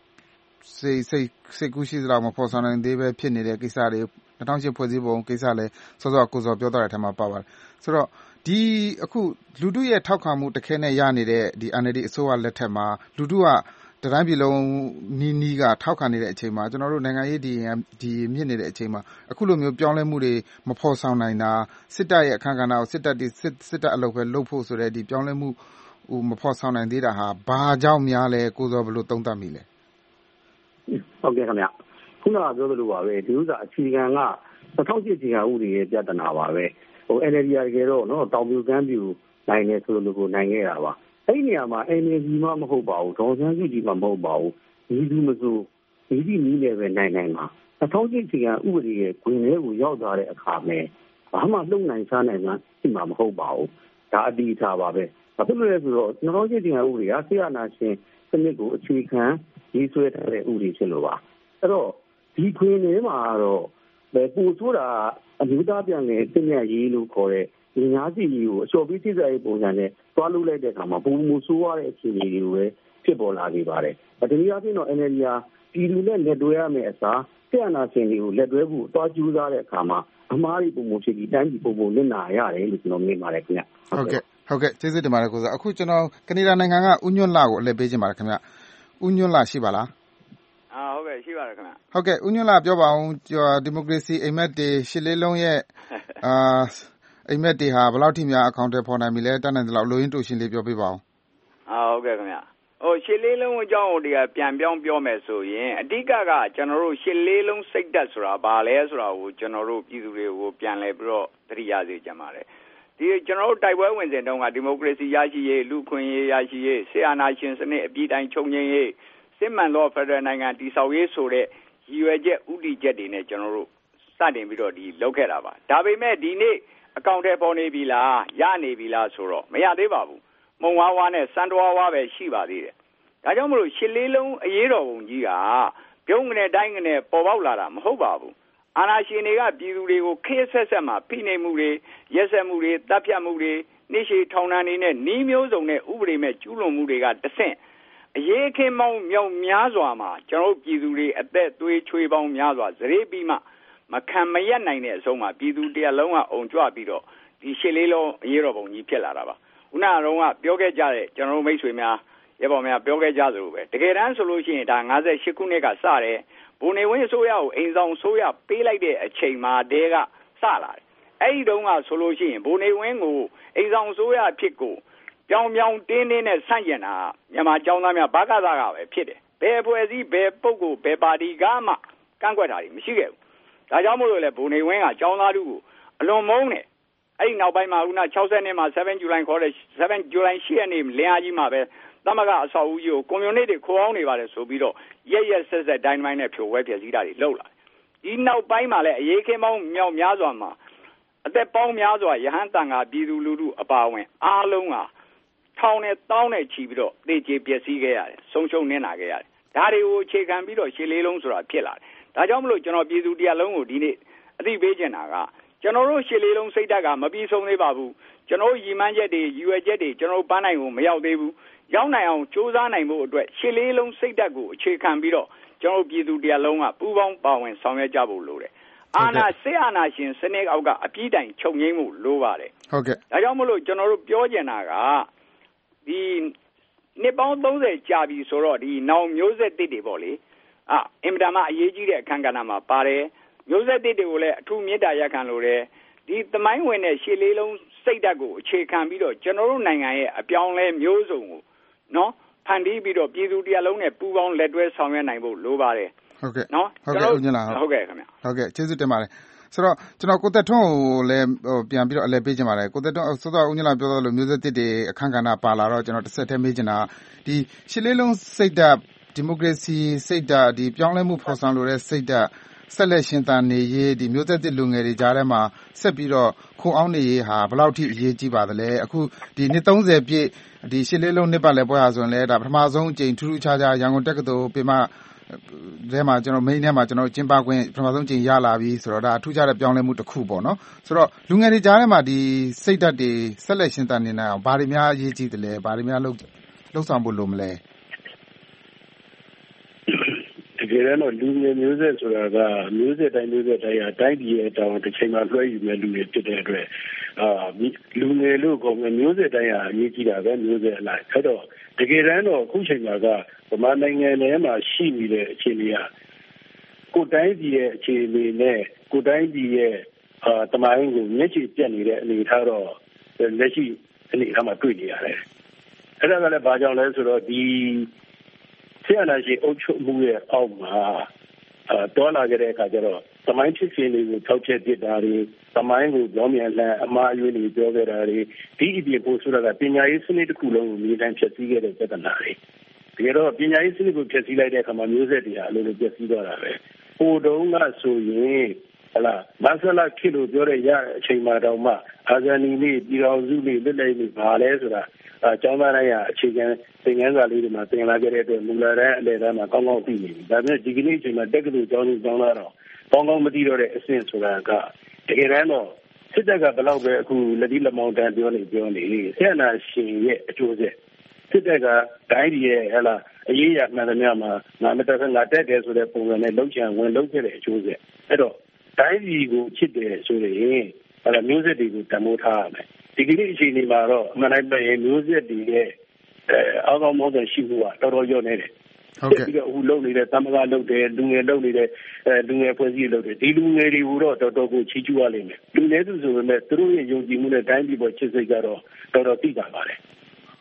စိတ်ကူးရှိသလောက်မဖော်ဆောင်နိုင်သေးပဲဖြစ်နေတဲ့ကိစ္စတွေ2008ဖွဲ့စည်းပုံကိစ္စလည်းစောစောကိုစောပြောသွားတဲ့အထက်မှာပါပါတယ်ဆိုတော့ဒီအခုလူထုရဲ့ထောက်ခံမှုတခဲနဲ့ရနေတဲ့ဒီ NLD အစိုးရလက်ထက်မှာလူထုကတိုင်းပြည်လုံးနီးကထောက်ခံနေတဲ့အချိန်မှာကျွန်တော်တို့နိုင်ငံရေးဒီမြင့်နေတဲ့အချိန်မှာအခုလိုမျိုးပြောင်းလဲမှုတွေမဖော်ဆောင်နိုင်တာစစ်တပ်ရဲ့အခမ်းကဏ္ဍကိုစစ်တပ်အလုပ်ပဲလုပ်ဖို့ဆိုတဲ့ဒီပြောင်းလဲမှုမဖော်ဆောင်နိုင်သေးတာဟာဘာကြောင့်များလဲကိုစောဘယ်လိုသုံးသပ်မိလဲဟုတ်ကဲ့ခင်ဗျခုနကပြောသလိုပါပဲဒီဥစ္စာအခြေခံက2008အခြေခံဥပဒေရဲ့ပြဿနာပါပဲNLD တကယ်တော့နော်တောင်ပြူကမ်းပြူနိုင်နေဆိုလို့ကိုနိုင်ခဲ့တာပါအဲ့ဒီနေရာမှာ NLD မှမဟုတ်ပါဘူးဒေါ်စန်းစုကြည်မှမဟုတ်ပါဘူးဒီသူမဆိုဒီနည်းနဲ့ပဲနိုင်မှာ2008အခြေခံဥပဒေရဲ့ခွင့်လေးကိုရောက်သွားတဲ့အခါမှာဘာမှလုံနိုင်စားနိုင်မှရှိမှာမဟုတ်ပါဘူးဒါအတိအကျပါပဲဘာဖြစ်လို့လဲဆိုတော့2008အခြေခံဥပဒေကဆရာနာရှင်စနစ်ကိုအခြေခံရေးဆွဲထားတဲ့ဥပဒေဖြစ်လို့ပါအဲ့တော့ဒီခွင့်လေးမှာတော့ပို့ဆိုတာအမျိုးသားပြန်လည်သိမြတ်ရေးလို့ခေါ်တဲ့ဒီများစီကိုအလျှော်ပြီးသိစားရေးပုံစံနဲ့သွားလုပ်လိုက်တဲ့အခါမှာပုံမဆိုးရတဲ့အခြေအနေတွေကိုပဲဖြစ်ပေါ်လာနေပါတယ်။ဒီနည်းအားဖြင့်တော့ NLD ပြည်သူနဲ့လက်တွဲရမယ့်အစားဆရာနာရှင်တွေကိုလက်တွဲဖို့သွားကြိုးစားတဲ့အခါမှာအမှားတွေပုံမဖြစ်ပြီးတိုင်းပြည်ပုံပုံနစ်နာရတယ်လို့ကျွန်တော်မြင်ပါတယ်ခင်ဗျ။ဟုတ်ကဲ့ကျေးဇူးတင်ပါတယ်ကိုစားအခုကျွန်တော်ကနေဒါနိုင်ငံကဦးညွန့်လှကိုအလဲပေးချင်ပါတယ်ခင်ဗျ။ဦးညွန့်လှရှိပါလား။ဟုတ်ကဲ့ရှိပါတယ်ခင်ဗျဟုတ်ကဲ့ဦးညွန့်လှပြောပါအောင်ဒီမိုကရေစီအိမ်မက်တွေရှစ်လေးလုံးရဲ့အိမ်မက်တွေဟာဘယ်လောက်ထိများအကောင့်တွေပေါ်နိုင်ပြီလဲတတ်နိုင်သလောက်လိုရင်းတူရှင်းလေးပြောပြပါအောင်ဟုတ်ကဲ့ခင်ဗျရှစ်လေးလုံးအကြောင်းကိုပြန်ပြောင်းပြောမယ်ဆိုရင်အဓိကကျွန်တော်တို့ရှစ်လေးလုံးစိတ်ဓာတ်ဆိုတာဘာလဲဆိုတာကိုကျွန်တော်တို့ပြည်သူတွေကိုပြန်လဲပြီးတော့သတိရစေချင်ပါတယ်ဒီကျွန်တော်တို့တိုက်ပွဲဝင်စဉ်တုန်းကဒီမိုကရေစီရရှိရေးလူခွင့်ရေးရရှိရေးဆေးအာဏာရှင်စနစ်အပြည့်တိုင်းချုပ်ငြိမ်းရေးစစ်မှန်သောဖက်ဒရယ်နိုင်ငံတည်ဆောက်ရေးဆိုတဲ့ရည်ရွယ်ချက်ဥတီချက်တွေနဲ့ကျွန်တော်တို့စတင်ပြီးတော့လုပ်ခဲ့တာပါဒါပေမဲ့ဒီနေ့အကောင့်ထဲပေါ်နေပြီလားရနေပြီလားဆိုတော့မရသေးပါဘူးမုံဝါးဝါးနဲ့စံတော်ဝါးပဲရှိပါသေးတယ်ဒါကြောင့်မလို့ရှစ်လေးလုံးအရေးတော်ပုံကြီးကပြုံးကနေတိုင်းကနေပေါ်ပေါက်လာတာမဟုတ်ပါဘူးအာဏာရှင်တွေကပြည်သူတွေကိုခေတ်ဆက်ဆက်မှာဖိနှိပ်မှုတွေရက်စက်မှုတွေတပ်ဖြတ်မှုတွေနှိရှေထောင်ဒဏ်တွေနဲ့နှီးမျိုးစုံနဲ့ဥပဒေမဲ့ကျူးလွန်မှုတွေကတဆင့်အရေးအခင်းပေါင်းမြောက်များစွာမှာကျွန်တော်ပြည်သူတွေအသက်သွေးချွေးပေါင်းများစွာဇရေပြီးမှမခံမရက်နိုင်တဲ့အဆုံးမှာပြည်သူတရလုံးကအုံကြွပြီးတော့ဒီရှစ်လေးလုံးအရေးတော်ပုံကြီးဖြစ်လာတာပါခုနကတော့ပြောခဲ့ကြတဲ့ကျွန်တော်မိတ်ဆွေများရပေါ်များပြောခဲ့ကြသလိုပဲတကယ်တမ်းဆိုလို့ရှိရင်ဒါ58ခုနှစ်ကစတယ်ဘုံနေဝင်းအစိုးရကိုအိမ်ဆောင်ဆိုရပေးလိုက်တဲ့အချိန်မှာတည်းကစလာတယ်အဲ့ဒီတုန်းကဆိုလို့ရှိရင်ဘုံနေဝင်းကိုအိမ်ဆောင်ဆိုရဖြစ်ကိုပြောင်တင်းနဲ့ဆန့်ကျင်တာမြန်မာကျောင်းသားများဘာကသာကပဲဖြစ်တယ်ဘယ်အဖွဲ့အစည်းဘယ်ပုဂ္ဂိုလ်ဘယ်ပါတီကမှကန့်ကွက်တာတွေမရှိခဲ့ဘူးဒါကြောင့်မို့လို့လေဘုံနေဝင်းကကျောင်းသားတို့ကိုအလွန်မုန်းတယ်အဲ့ဒီနောက်ပိုင်းမှာခုန60နှစ်မှာ7 July ခေါ်တဲ့7 July 8ရက်နေ့လင်းအားကြီးမှာပဲသမဂအဆောက်အဦကြီးကိုကွန်မြူနတီတွေခိုးအောင်နေပါတယ်ဆိုပြီးတော့ရက်ဆက်ဒိုင်းမိုင်းနဲ့ဖြိုဝဲပြည့်စည်တာတွေလှုပ်လာဒီနောက်ပိုင်းမှာလည်းအရေးခင်းပေါင်းမြောက်များစွာမှာအသက်ပေါင်းများစွာရဟန်းတန်ခါပြည်သူလူထုအပါအဝင်အားလုံးဟာထောင်နဲ့တောင်းနဲ့ချီပြီးတော့တေချေပျက်စီးခဲ့ရတယ်ဆုံးရှုံးနစ်နာခဲ့ရတယ်ဒါတွေကိုအခြေခံပြီးတော့ရှစ်လေးလုံးဆိုတာဖြစ်လာတယ်ဒါကြောင့်မလို့ကျွန်တော်ပြည်သူတရားလုံးကိုဒီနေ့အသိပေးချင်တာကကျွန်တော်တို့ရှစ်လေးလုံးစိတ်ဓာတ်ကမပြီးဆုံးသေးပါဘူးကျွန်တော်ရည်မှန်းချက်တွေရည်ရွယ်ချက်တွေကျွန်တော်ပန်းနိုင်ကိုမရောက်သေးဘူးရောက်နိုင်အောင်စူးစမ်းနိုင်ဖို့အတွက်ရှစ်လေးလုံးစိတ်ဓာတ်ကိုအခြေခံပြီးတော့ကျွန်တော်ပြည်သူတရားလုံးကပူးပေါင်းပါဝင်ဆောင်ရွက်ကြဖို့လိုတယ်အာဏာစစ်အာဏာရှင်စနစ်အောက်ကအပြည့်တိုင်ချုပ်ငြိမ်းမှုလိုပါတယ်ဟုတ်ကဲ့ဒါကြောင့်မလို့ကျွန်တော်တို့ပြောချင်တာကဒီနှစ်ပေါင်း30ကြာပြီဆိုတော့ဒီနောင်မျိုးဆက်တစ်တွေပေါ့လေအင်မတန်မှအရေးကြီးတဲ့အခန်းကဏ္ဍမှာပါတယ်မျိုးဆက်တစ်တွေကိုလည်းအထူးမေတ္တာရပ်ခံလိုတယ်ဒီသမိုင်းဝင်တဲ့ရှစ်လေးလုံးစိတ်ဓာတ်ကိုအခြေခံပြီးတော့ကျွန်တော်တို့နိုင်ငံရဲ့အပြောင်းလဲမျိုးစုံကိုနော်ဖန်တီးပြီးတော့ပြည်သူတရားလုံးနဲ့ပူးပေါင်းလက်တွဲဆောင်ရွက်နိုင်ဖို့လိုပါတယ်ဟုတ်ကဲ့နော်ဟုတ်ကဲ့ဦးညလာဟုတ်ကဲ့ခင်ဗျဟုတ်ကဲ့ကျေးဇူးတင်ပါတယ်ဆိုတော့ကျွန်တော်ကိုသက်ထွန်းကိုလည်းပြန်ပြီးတော့အလဲပေးချင်ပါတယ်ကိုသက်ထွန်းစောစောဦးညလာပြောသလိုမျိုးဆက်တစ်တွေအခန်းကဏ္ဍပါလာတော့ကျွန်တော်တစ်ဆက်တည်းမေးချင်တာဒီရှစ်လေးလုံးစိတ်ဓာတ်ဒီမိုကရေစီစိတ်ဓာတ်ဒီပြောင်းလဲမှုဖော်ဆောင်လိုတဲ့စိတ်ဓာတ်ဆက်လက်ရှင်သန်နေရေးဒီမျိုးသက်တစ်လူငယ်တွေကြားထဲမှာဆက်ပြီးတော့ခုံအောင်နေရေးဟာဘယ်လောက်ထိအရေးကြီးပါသလဲအခုဒီနှစ်30ပြည့်ဒီရှစ်လေးလုံးနှစ်ပတ်လည်ပွဲဟာဆိုရင်လည်းဒါပထမဆုံးအကြိမ်ထူးထူးခြားခြားရန်ကုန်တက္ကသိုလ်ပြမထဲမှာကျွန်တော်မိန်းထဲမှာကျွန်တော်ကျင်းပခွင့်ပထမဆုံးအကြိမ်ရလာပြီဆိုတော့ဒါအထူးခြားတဲ့ပြောင်းလဲမှုတစ်ခုပေါ့နော်ဆိုတော့လူငယ်တွေကြားထဲမှာဒီစိတ်ဓာတ်တွေဆက်လက်ရှင်သန်နေနိုင်အောင်ဘာတွေများအရေးကြီးသလဲဘာတွေများလှုပ်ဆောင်ဖို့လိုမလဲတကယ်တော့လူငယ်မျိုးဆက်ဆိုတာကမျိုးဆက်တိုင်းဟာတိုင်းပြည်ရဲ့အတောင်တစ်ချိန်မှာလွှဲယူမဲ့လူတွေဖြစ်တဲ့အတွက်လူငယ်လို့ကောမျိုးဆက်တိုင်းဟာအရေးကြီးတာပဲမျိုးဆက်အလိုက်အဲ့တော့တကယ်တမ်းတော့အခုချိန်မှာကဗမာနိုင်ငံထဲမှာရှိနေတဲ့အခြေအနေကကိုယ်တိုင်းပြည်ရဲ့အခြေအနေနဲ့ကိုယ်တိုင်းပြည်ရဲ့တမိုင်းကိုမျက်ခြေပြတ်နေတဲ့အနေအထားတော့လက်ရှိအနေအထားမှာတွေ့နေရတယ်အဲ့ဒါကလည်းဘာကြောင့်လဲဆိုတော့ဒီဆရာနာရှိအုပ်ချုပ်မှုရဲ့အောက်မှာတော်လာခဲ့တဲ့အခါကျတော့သမိုင်းဖြစ်စဉ်တွေကိုထောက်ချက်ပြတာတွေသမိုင်းကိုကြောင်းမြန်လှန်အမှားအယွင်းတွေပြောခဲ့တာတွေဒီအပြင်ပို့ဆိုတာကပညာရေးစနစ်တစ်ခုလုံးကိုမြေတမ်းဖြည့်ဆည်းခဲ့တဲ့ပြဿနာတွေတကယ်တော့ပညာရေးစနစ်ကိုဖြည့်ဆည်းလိုက်တဲ့အခါမှာမျိုးဆက်တွေဟာအလိုလိုပြည့်စည်သွားတာပဲဟိုတုန်းကဆိုရင်ဟလာမဆလာခေလို့ပြောတဲ့ရအချိန်မှတောင်မှအာဇာနည်နေ့ပြည်တော်စုနေ့လက်လိုက်နေ့ဘာလဲဆိုတာကျောင်းသားတိုင်းဟာအခြေခံသင်ခန်းစာလေးတွေမှာသင်လာခဲ့တဲ့အတွက်မူလတန်းအလယ်တန်းမှာကောင်းကောင်းသိနေပြီဒါပေမဲ့ဒီကနေ့အချိန်မှာတက္ကသိုလ်ကျောင်းသားတော့ကောင်းကောင်းမသိတော့တဲ့အဆင့်ဆိုတာကတကယ်တမ်းတော့စစ်တပ်ကဘယ်တော့ပဲအခုလက်ဒီလက်မောင်းတန်းပြောနေဆရာနာရှင်ရဲ့အကျိုးဆက်စစ်တပ်ကတိုင်းပြည်ရဲ့ဟလာအရေးရမှန်သမျှမှာငါမတက်ငါတက်တယ်ဆိုတဲ့ပုံစံနဲ့လုံးချံဝင်လုံးခဲ့တဲ့အကျိုးဆက်အဲ့တော့တိုင်းပြည်ကိုချစ်တယ်ဆိုရင်ဟလာမျိုးဆက်တွေကိုတမိုးထားရမယ်ဒီကနေ့အချိန်ဒီမှာတော့အမှန်တိုင်းပဲမျိုးဆက်တွေရဲ့အောက်ကောင်းမောင်းတဲ့ရှိမှုကတော်တော်ရော့နေတယ်ဟုတ်ကဲ့ပြီးတော့အခုလုံနေတဲ့သမဂလုပ်တယ်လူငယ်လုပ်နေတဲ့လူငယ်ဖွဲ့စည်းလုပ်တယ်ဒီလူငယ်တွေကိုတော့တော်တော်ကိုချီးကျူးရလိမ့်မယ်လူနည်းစုဆိုပေမဲ့သူတို့ရဲ့ယုံကြည်မှုနဲ့တိုင်းပြည်ပေါ်ချစ်စိတ်ကတော့တော်တော်သိတာပါတယ်ဟ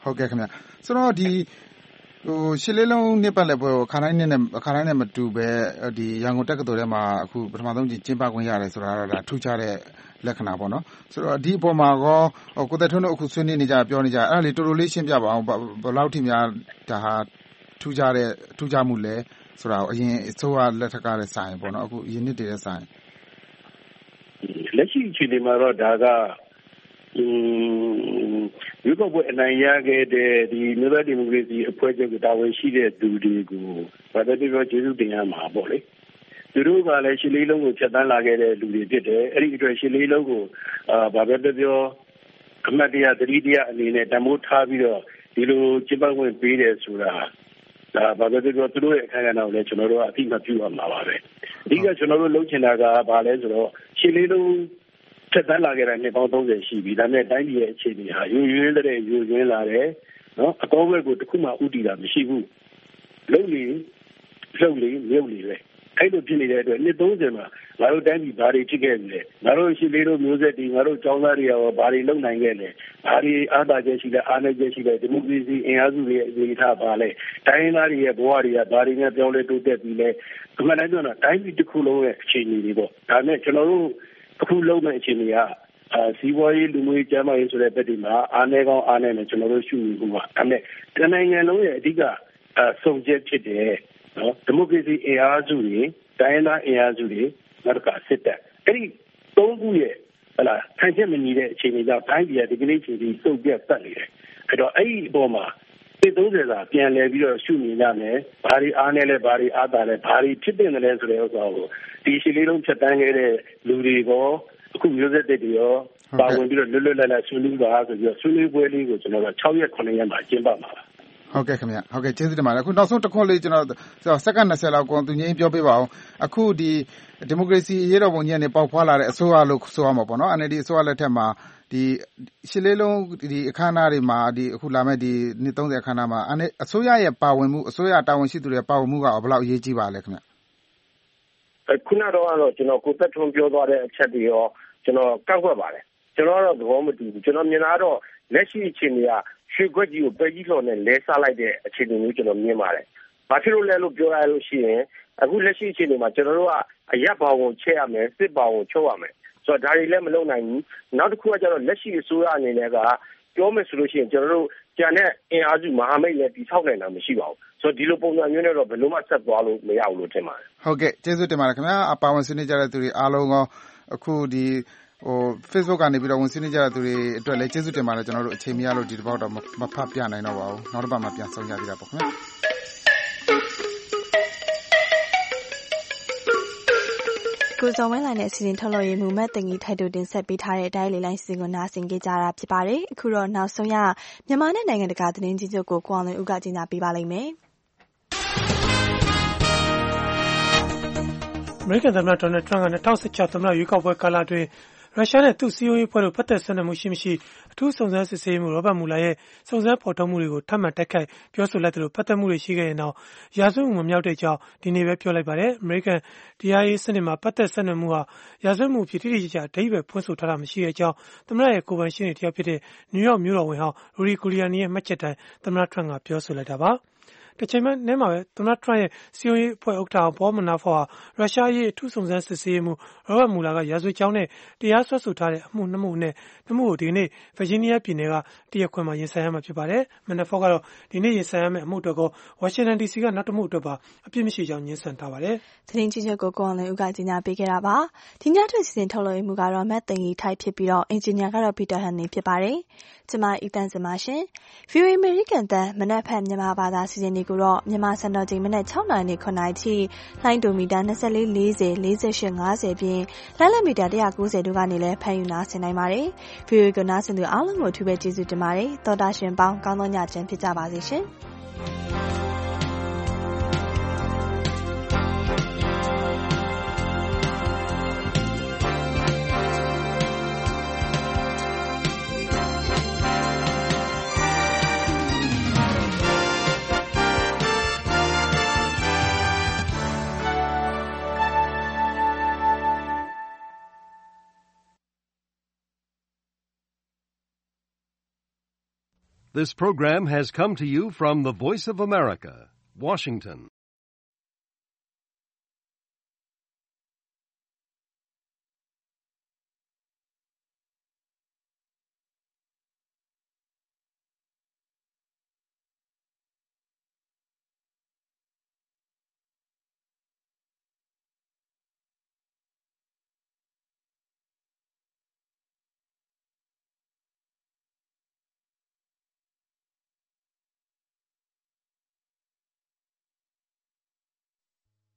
ဟုတ်ကဲ့ခင်ဗျဆိုတော့ဒီရှစ်လေးလုံးနှစ်ပတ်လည်ပွဲကိုခါတိုင်းနဲ့မတူပဲဒီရန်ကုန်တက္ကသိုလ်ထဲမှာအခုပထမဆုံးကျင်းပခွင့်ရတယ်ဆိုတာတော့ဒါထူးခြားတဲ့လက္ခဏာပေါ့နော်ဆိုတော့ဒီအပေါ်မှာကောကိုသက်ထွန်းတို့အခုဆွေးနွေးနေကြပြောနေကြအဲ့ဒါလေးတော်တော်လေးရှင်းပြပါအောင်ဘယ်လောက်ထိများဒါဟာထူးခြားမှုလဲဆိုတာကိုအရင်အစိုးရလက်ထက်ကလည်းဆိုင်ပေါ့နော်အခုအရင်နှစ်တည်းလည်းဆိုင်လက်ရှိအခြေအနေမှာတော့ဒါကဒီကောပွဲအနိုင်ရခဲ့တဲ့ဒီမြို့သားဒီမိုကရေစီအဖွဲ့ချုပ်ကတာဝန်ရှိတဲ့သူတွေကိုဘာသာပြောကျေးဇူးတင်ရမှာပေါ့လေသူတို့ကလည်းရှစ်လေးလုံးကိုဖြတ်တန်းလာခဲ့တဲ့လူတွေဖြစ်တယ်အဲ့ဒီအတွက်ရှစ်လေးလုံးကိုဘာသာပြောအမှတ်တရသတိတရားအနေနဲ့တမိုးထားပြီးတော့ဒီလိုကျင်းပခွင့်ပေးတယ်ဆိုတာဒါဘာသာပြောသူတို့ရဲ့အခမ်းအနားကိုလည်းကျွန်တော်တို့ကအသိမှတ်ပြုရမှာပါပဲအဓိကကျွန်တော်တို့လုပ်ချင်တာကဘာလဲဆိုတော့ရှစ်လေးလုံးဆက်တန်းလာခဲ့တဲ့နှစ်ပေါင်း30ရှိပြီဒါနဲ့တိုင်းပြည်ရဲ့အခြေအနေဟာရွရွင်းလာတယ်နော်အကောဘက်ကိုတခုမှဥတီတာမရှိဘူးလုံးလေမြုပ်လေပဲအဲ့လိုဖြစ်နေတဲ့အတွက်နှစ်30မှာငါတို့တိုင်းပြည်ဘာတွေဖြစ်ခဲ့လဲငါတို့ရှစ်လေးတို့မျိုးဆက်တွေငါတို့ကျောင်းသားတွေရောဘာတွေလုပ်နိုင်ခဲ့လဲဘာတွေအားသာချက်ရှိလဲအားနည်းချက်ရှိလဲဒီမိုကရေစီအင်အားစုတွေရဲ့အနေအထားပါလဲတိုင်းသားတွေရဲ့ဘဝတွေကဘာတွေနဲ့ပြောင်းလဲတိုးတက်ပြီးလဲအမှန်တမ်းပြောတာတိုင်းပြည်တစ်ခုလုံးရဲ့အခြေအနေတွေပေါ့ဒါနဲ့ကျွန်တော်တို့အခုလုံးမဲ့အခြေအနေကစီးပွားရေးလူမှုရေးကျန်းမာရေးဆိုတဲ့ဘက်တွေမှာအားနည်းကောင်းအားနည်းနေကျွန်တော်တို့ရှုနေခုပါဒါနဲ့တနိုင်ငံလုံးရဲ့အဓိကစုံချက်ဖြစ်တယ်နော်ဒီမိုကရေစီအင်အားစုတွေတိုင်းသားအင်အားစုတွေနောက်ကစစ်တပ်အဲ့ဒီသုံးခုရဲ့ထိုင်ချက်မညီတဲ့အခြေအနေကြောင့်တိုင်းပြည်ကဒီကနေ့ချိန်ထိစုပ်ပြတ်တက်နေတယ်အဲ့တော့အဲ့ဒီအပေါ်မှာ30စာပြန်လဲပြီးတော့ရှုမြင်ရမယ်ဘာတွေအားနည်းလဲဘာတွေအားသာလဲဘာတွေဖြစ်တင်တယ်လဲဆိုတဲ့ဥစ္စာကိုဒီရှစ်လေးလုံးဖြတ်တန်းခဲ့တဲ့လူတွေကောအခုမျိုးဆက်တွေရောပါဝင်ပြီးတော့လွတ်လွတ်လပ်လပ်ဆွေးနွေးပါဆိုပြီးတော့ဆွေးနွေးပွဲလေးကိုကျွန်တော်က6ရက်9ရက်မှာကျင်းပမှာပါဟုတ်ကဲ့ခင်ဗျဟုတ်ကဲ့ကျေးဇူးတင်ပါတယ်အခုနောက်ဆုံးတစ်ခွန်းလေးကျွန်တော်စက္ကန့်20လောက်ကိုသူငင်းပြောပြပါအောင်အခုဒီမိုကရေစီရေးတော်ပုံကြီးကနေပေါက်ဖွာလာတဲ့အစိုးရလို့ဆိုရမှာပေါ့နော် NLD အစိုးရလက်ထက်မှာဒီရှစ်လေးလုံးဒီအခမ်းအနားတွေမှာဒီအခုလာမဲ့ဒီနှစ်30အခမ်းအနားမှာအစိုးရရဲ့ပါဝင်မှုအစိုးရတာဝန်ရှိသူတွေပါဝင်မှုကဘယ်လောက်အရေးကြီးပါလဲခင်ဗျခုနကတော့ကျွန်တော်ကိုသက်ထွန်းပြောသွားတဲ့အချက်တွေရောကျွန်တော်ကောက်ွက်ပါတယ်ကျွန်တော်တော့သဘောမတူဘူးကျွန်တော်မြင်တာတော့လက်ရှိအခြေအနေကရွှေခွက်ကြီးကိုပဲကြီးလှော်နဲ့လဲစားလိုက်တဲ့အခြေအနေမျိုးကျွန်တော်မြင်ပါတယ်။ဘာဖြစ်လို့လဲလို့ပြောရလို့ရှိရင်အခုလက်ရှိအခြေအနေမှာကျွန်တော်တို့ကအရက်ပေါင်ကိုချက်ရမယ်စစ်ပေါင်ကိုချုပ်ရမယ်ဆိုတော့ဒါတွေလည်းမလုပ်နိုင်ဘူး။နောက်တစ်ခုကကျတော့လက်ရှိအစိုးရအနေနဲ့ကပြောမယ်ဆိုလို့ရှိရင်ကျွန်တော်တို့ကျန်တဲ့အင်အားစုမဟာမိတ်လည်းတည်ဆောက်နိုင်တာမရှိပါဘူး။ဆိုတော့ဒီလိုပုံစံမျိုးနဲ့တော့ဘယ်လိုမှဆက်သွားလို့မရဘူးလို့ထင်ပါတယ်။ဟုတ်ကဲ့ကျေးဇူးတင်ပါတယ်ခင်ဗျာ။ပါဝင်ဆွေးနွေးကြတဲ့သူတွေအားလုံးကောအခုဒီFacebook ကနေပြီးတော့ဝင်စီးနေကြတဲ့သူတွေအတွက်လည်းကျေးဇူးတင်ပါတယ်ကျွန်တော်တို့အချိန်မရလို့ဒီတစ်ပေါက်တော့မဖတ်ပြနိုင်တော့ပါဘူးနောက်တစ်ပတ်မှပြန်ဆောင်ရသေးတာပေါ့ခင်ဗျာကိုဇော်ဝင်းလိုင်းနဲ့စီစဉ်ထုတ်လွှင့်ရေးမှမတ်တင်ကြီးထိုက်တူတင်ဆက်ပေးထားတဲ့တိုင်းလေးလိုင်းစီစဉ်ကိုနားဆင်ကြကြတာဖြစ်ပါတယ်အခုတော့နောက်ဆုံးရမြန်မာနဲ့နိုင်ငံတကာသတင်းကြီးချုပ်ကိုကိုအောင်လွင်ဦးကကြီးညာပေးပါလိမ့်မယ်အမေရိကန်သမ္မတဒေါ်နယ်ထရန့်က2016သမ္မတရွေးကောက်ပွဲကာလအတွင်းရုရှားနဲ့သူ့စည်းရုံးရေးဖွဲ့တို့ဖက်သက်ဆက်နွယ်မှုရှိမရှိအထူးစုံစမ်းစစ်ဆေးမှုရောဘတ်မူလာရဲ့စုံစမ်းဖော်ထုတ်မှုတွေကိုထပ်မံတိုက်ခိုက်ပြောဆိုလိုက်တယ်လို့ဖက်သက်မှုတွေရှိခဲ့ရင်တော့ရာဇဝတ်မှုမမြောက်တဲ့အကြောင်းဒီနေ့ပဲပြောလိုက်ပါတယ်အမေရိကန်တရားရေးစနစ်မှာဖက်သက်ဆက်နွယ်မှုဟာရာဇဝတ်မှုဖြစ်တိတိကျကျအဓိပ္ပာယ်ဖွင့်ဆိုထားတာမရှိတဲ့အကြောင်းသမ္မတရဲ့ကိုယ်ပိုင်ရှင်းနေတယောက်ဖြစ်တဲ့နယူးယောက်မြို့တော်ဝန်ဟောင်းရူဒီကူလီယာနီရဲ့မှတ်ချက်တိုင်းသမ္မတထရန့်ကပြောဆိုလိုက်တာပါတစ်ချိန်မှမှာပဲသမ္မတထရန့်ရဲ့စီယိုရေးအဖွဲ့ဥက္ကဋ္ဌဘောမနာဖော်ဟာရုရှားရဲ့အထူးစုံစမ်းစစ်ဆေးမှုရောဘတ်မူလာကရာဇဝတ်ကြောင်းနဲ့တရားစွဲဆိုထားတဲ့အမှု2မှုနဲ့2မှုကိုဒီနေ့ဗာဂျီးနီးယားပြည်နယ်ကတရားခွင်မှာရင်ဆိုင်ရမှာဖြစ်ပါတယ်မနာဖော်ကတော့ဒီနေ့ရင်ဆိုင်ရမယ့်အမှုအတွက်ကိုဝါရှင်တန် DC ကနောက်တစ်မှုအတွက်ပါအပြစ်မရှိကြောင်းညှင်းဆန်ထားပါတယ်သတင်းကြီးချုပ်ကိုအောင်လွင်ဦးကကြီးညာပေးခဲ့တာပါဒီညထွက်စီစဉ်ထုတ်လွှင့်မှုကတော့မတ်တင်ကြီးထိုက်ဖြစ်ပြီးတော့အင်ဂျင်နီယာကတော့ပီတာဟန်နေဖြစ်ပါတယ်ကျွန်မအီတန်စမရှင် VOA American တန်မနက်ဖြန်မြန်မာဘာသာစီစဉ်နေကိုတော့မြန်မာစံတော်ချိန်မနက်6နာရီနဲ့9နာရီထိလိုင်းဒိုမီတာ24 40 48 50ပြင်လိုင်းလက်မီတာ190တို့ကနေလည်းဖန်ယူနာဆင်နိုင်ပါတယ် VOA ကနာဆင်သူအားလုံးကိုအထူးပဲကျေးဇူးတင်ပါတယ်တော်တာရှင်ပေါင်းကောင်းသောညချမ်းဖြစ်ကြပါစေရှင် This program has come to you from the Voice of America, Washington.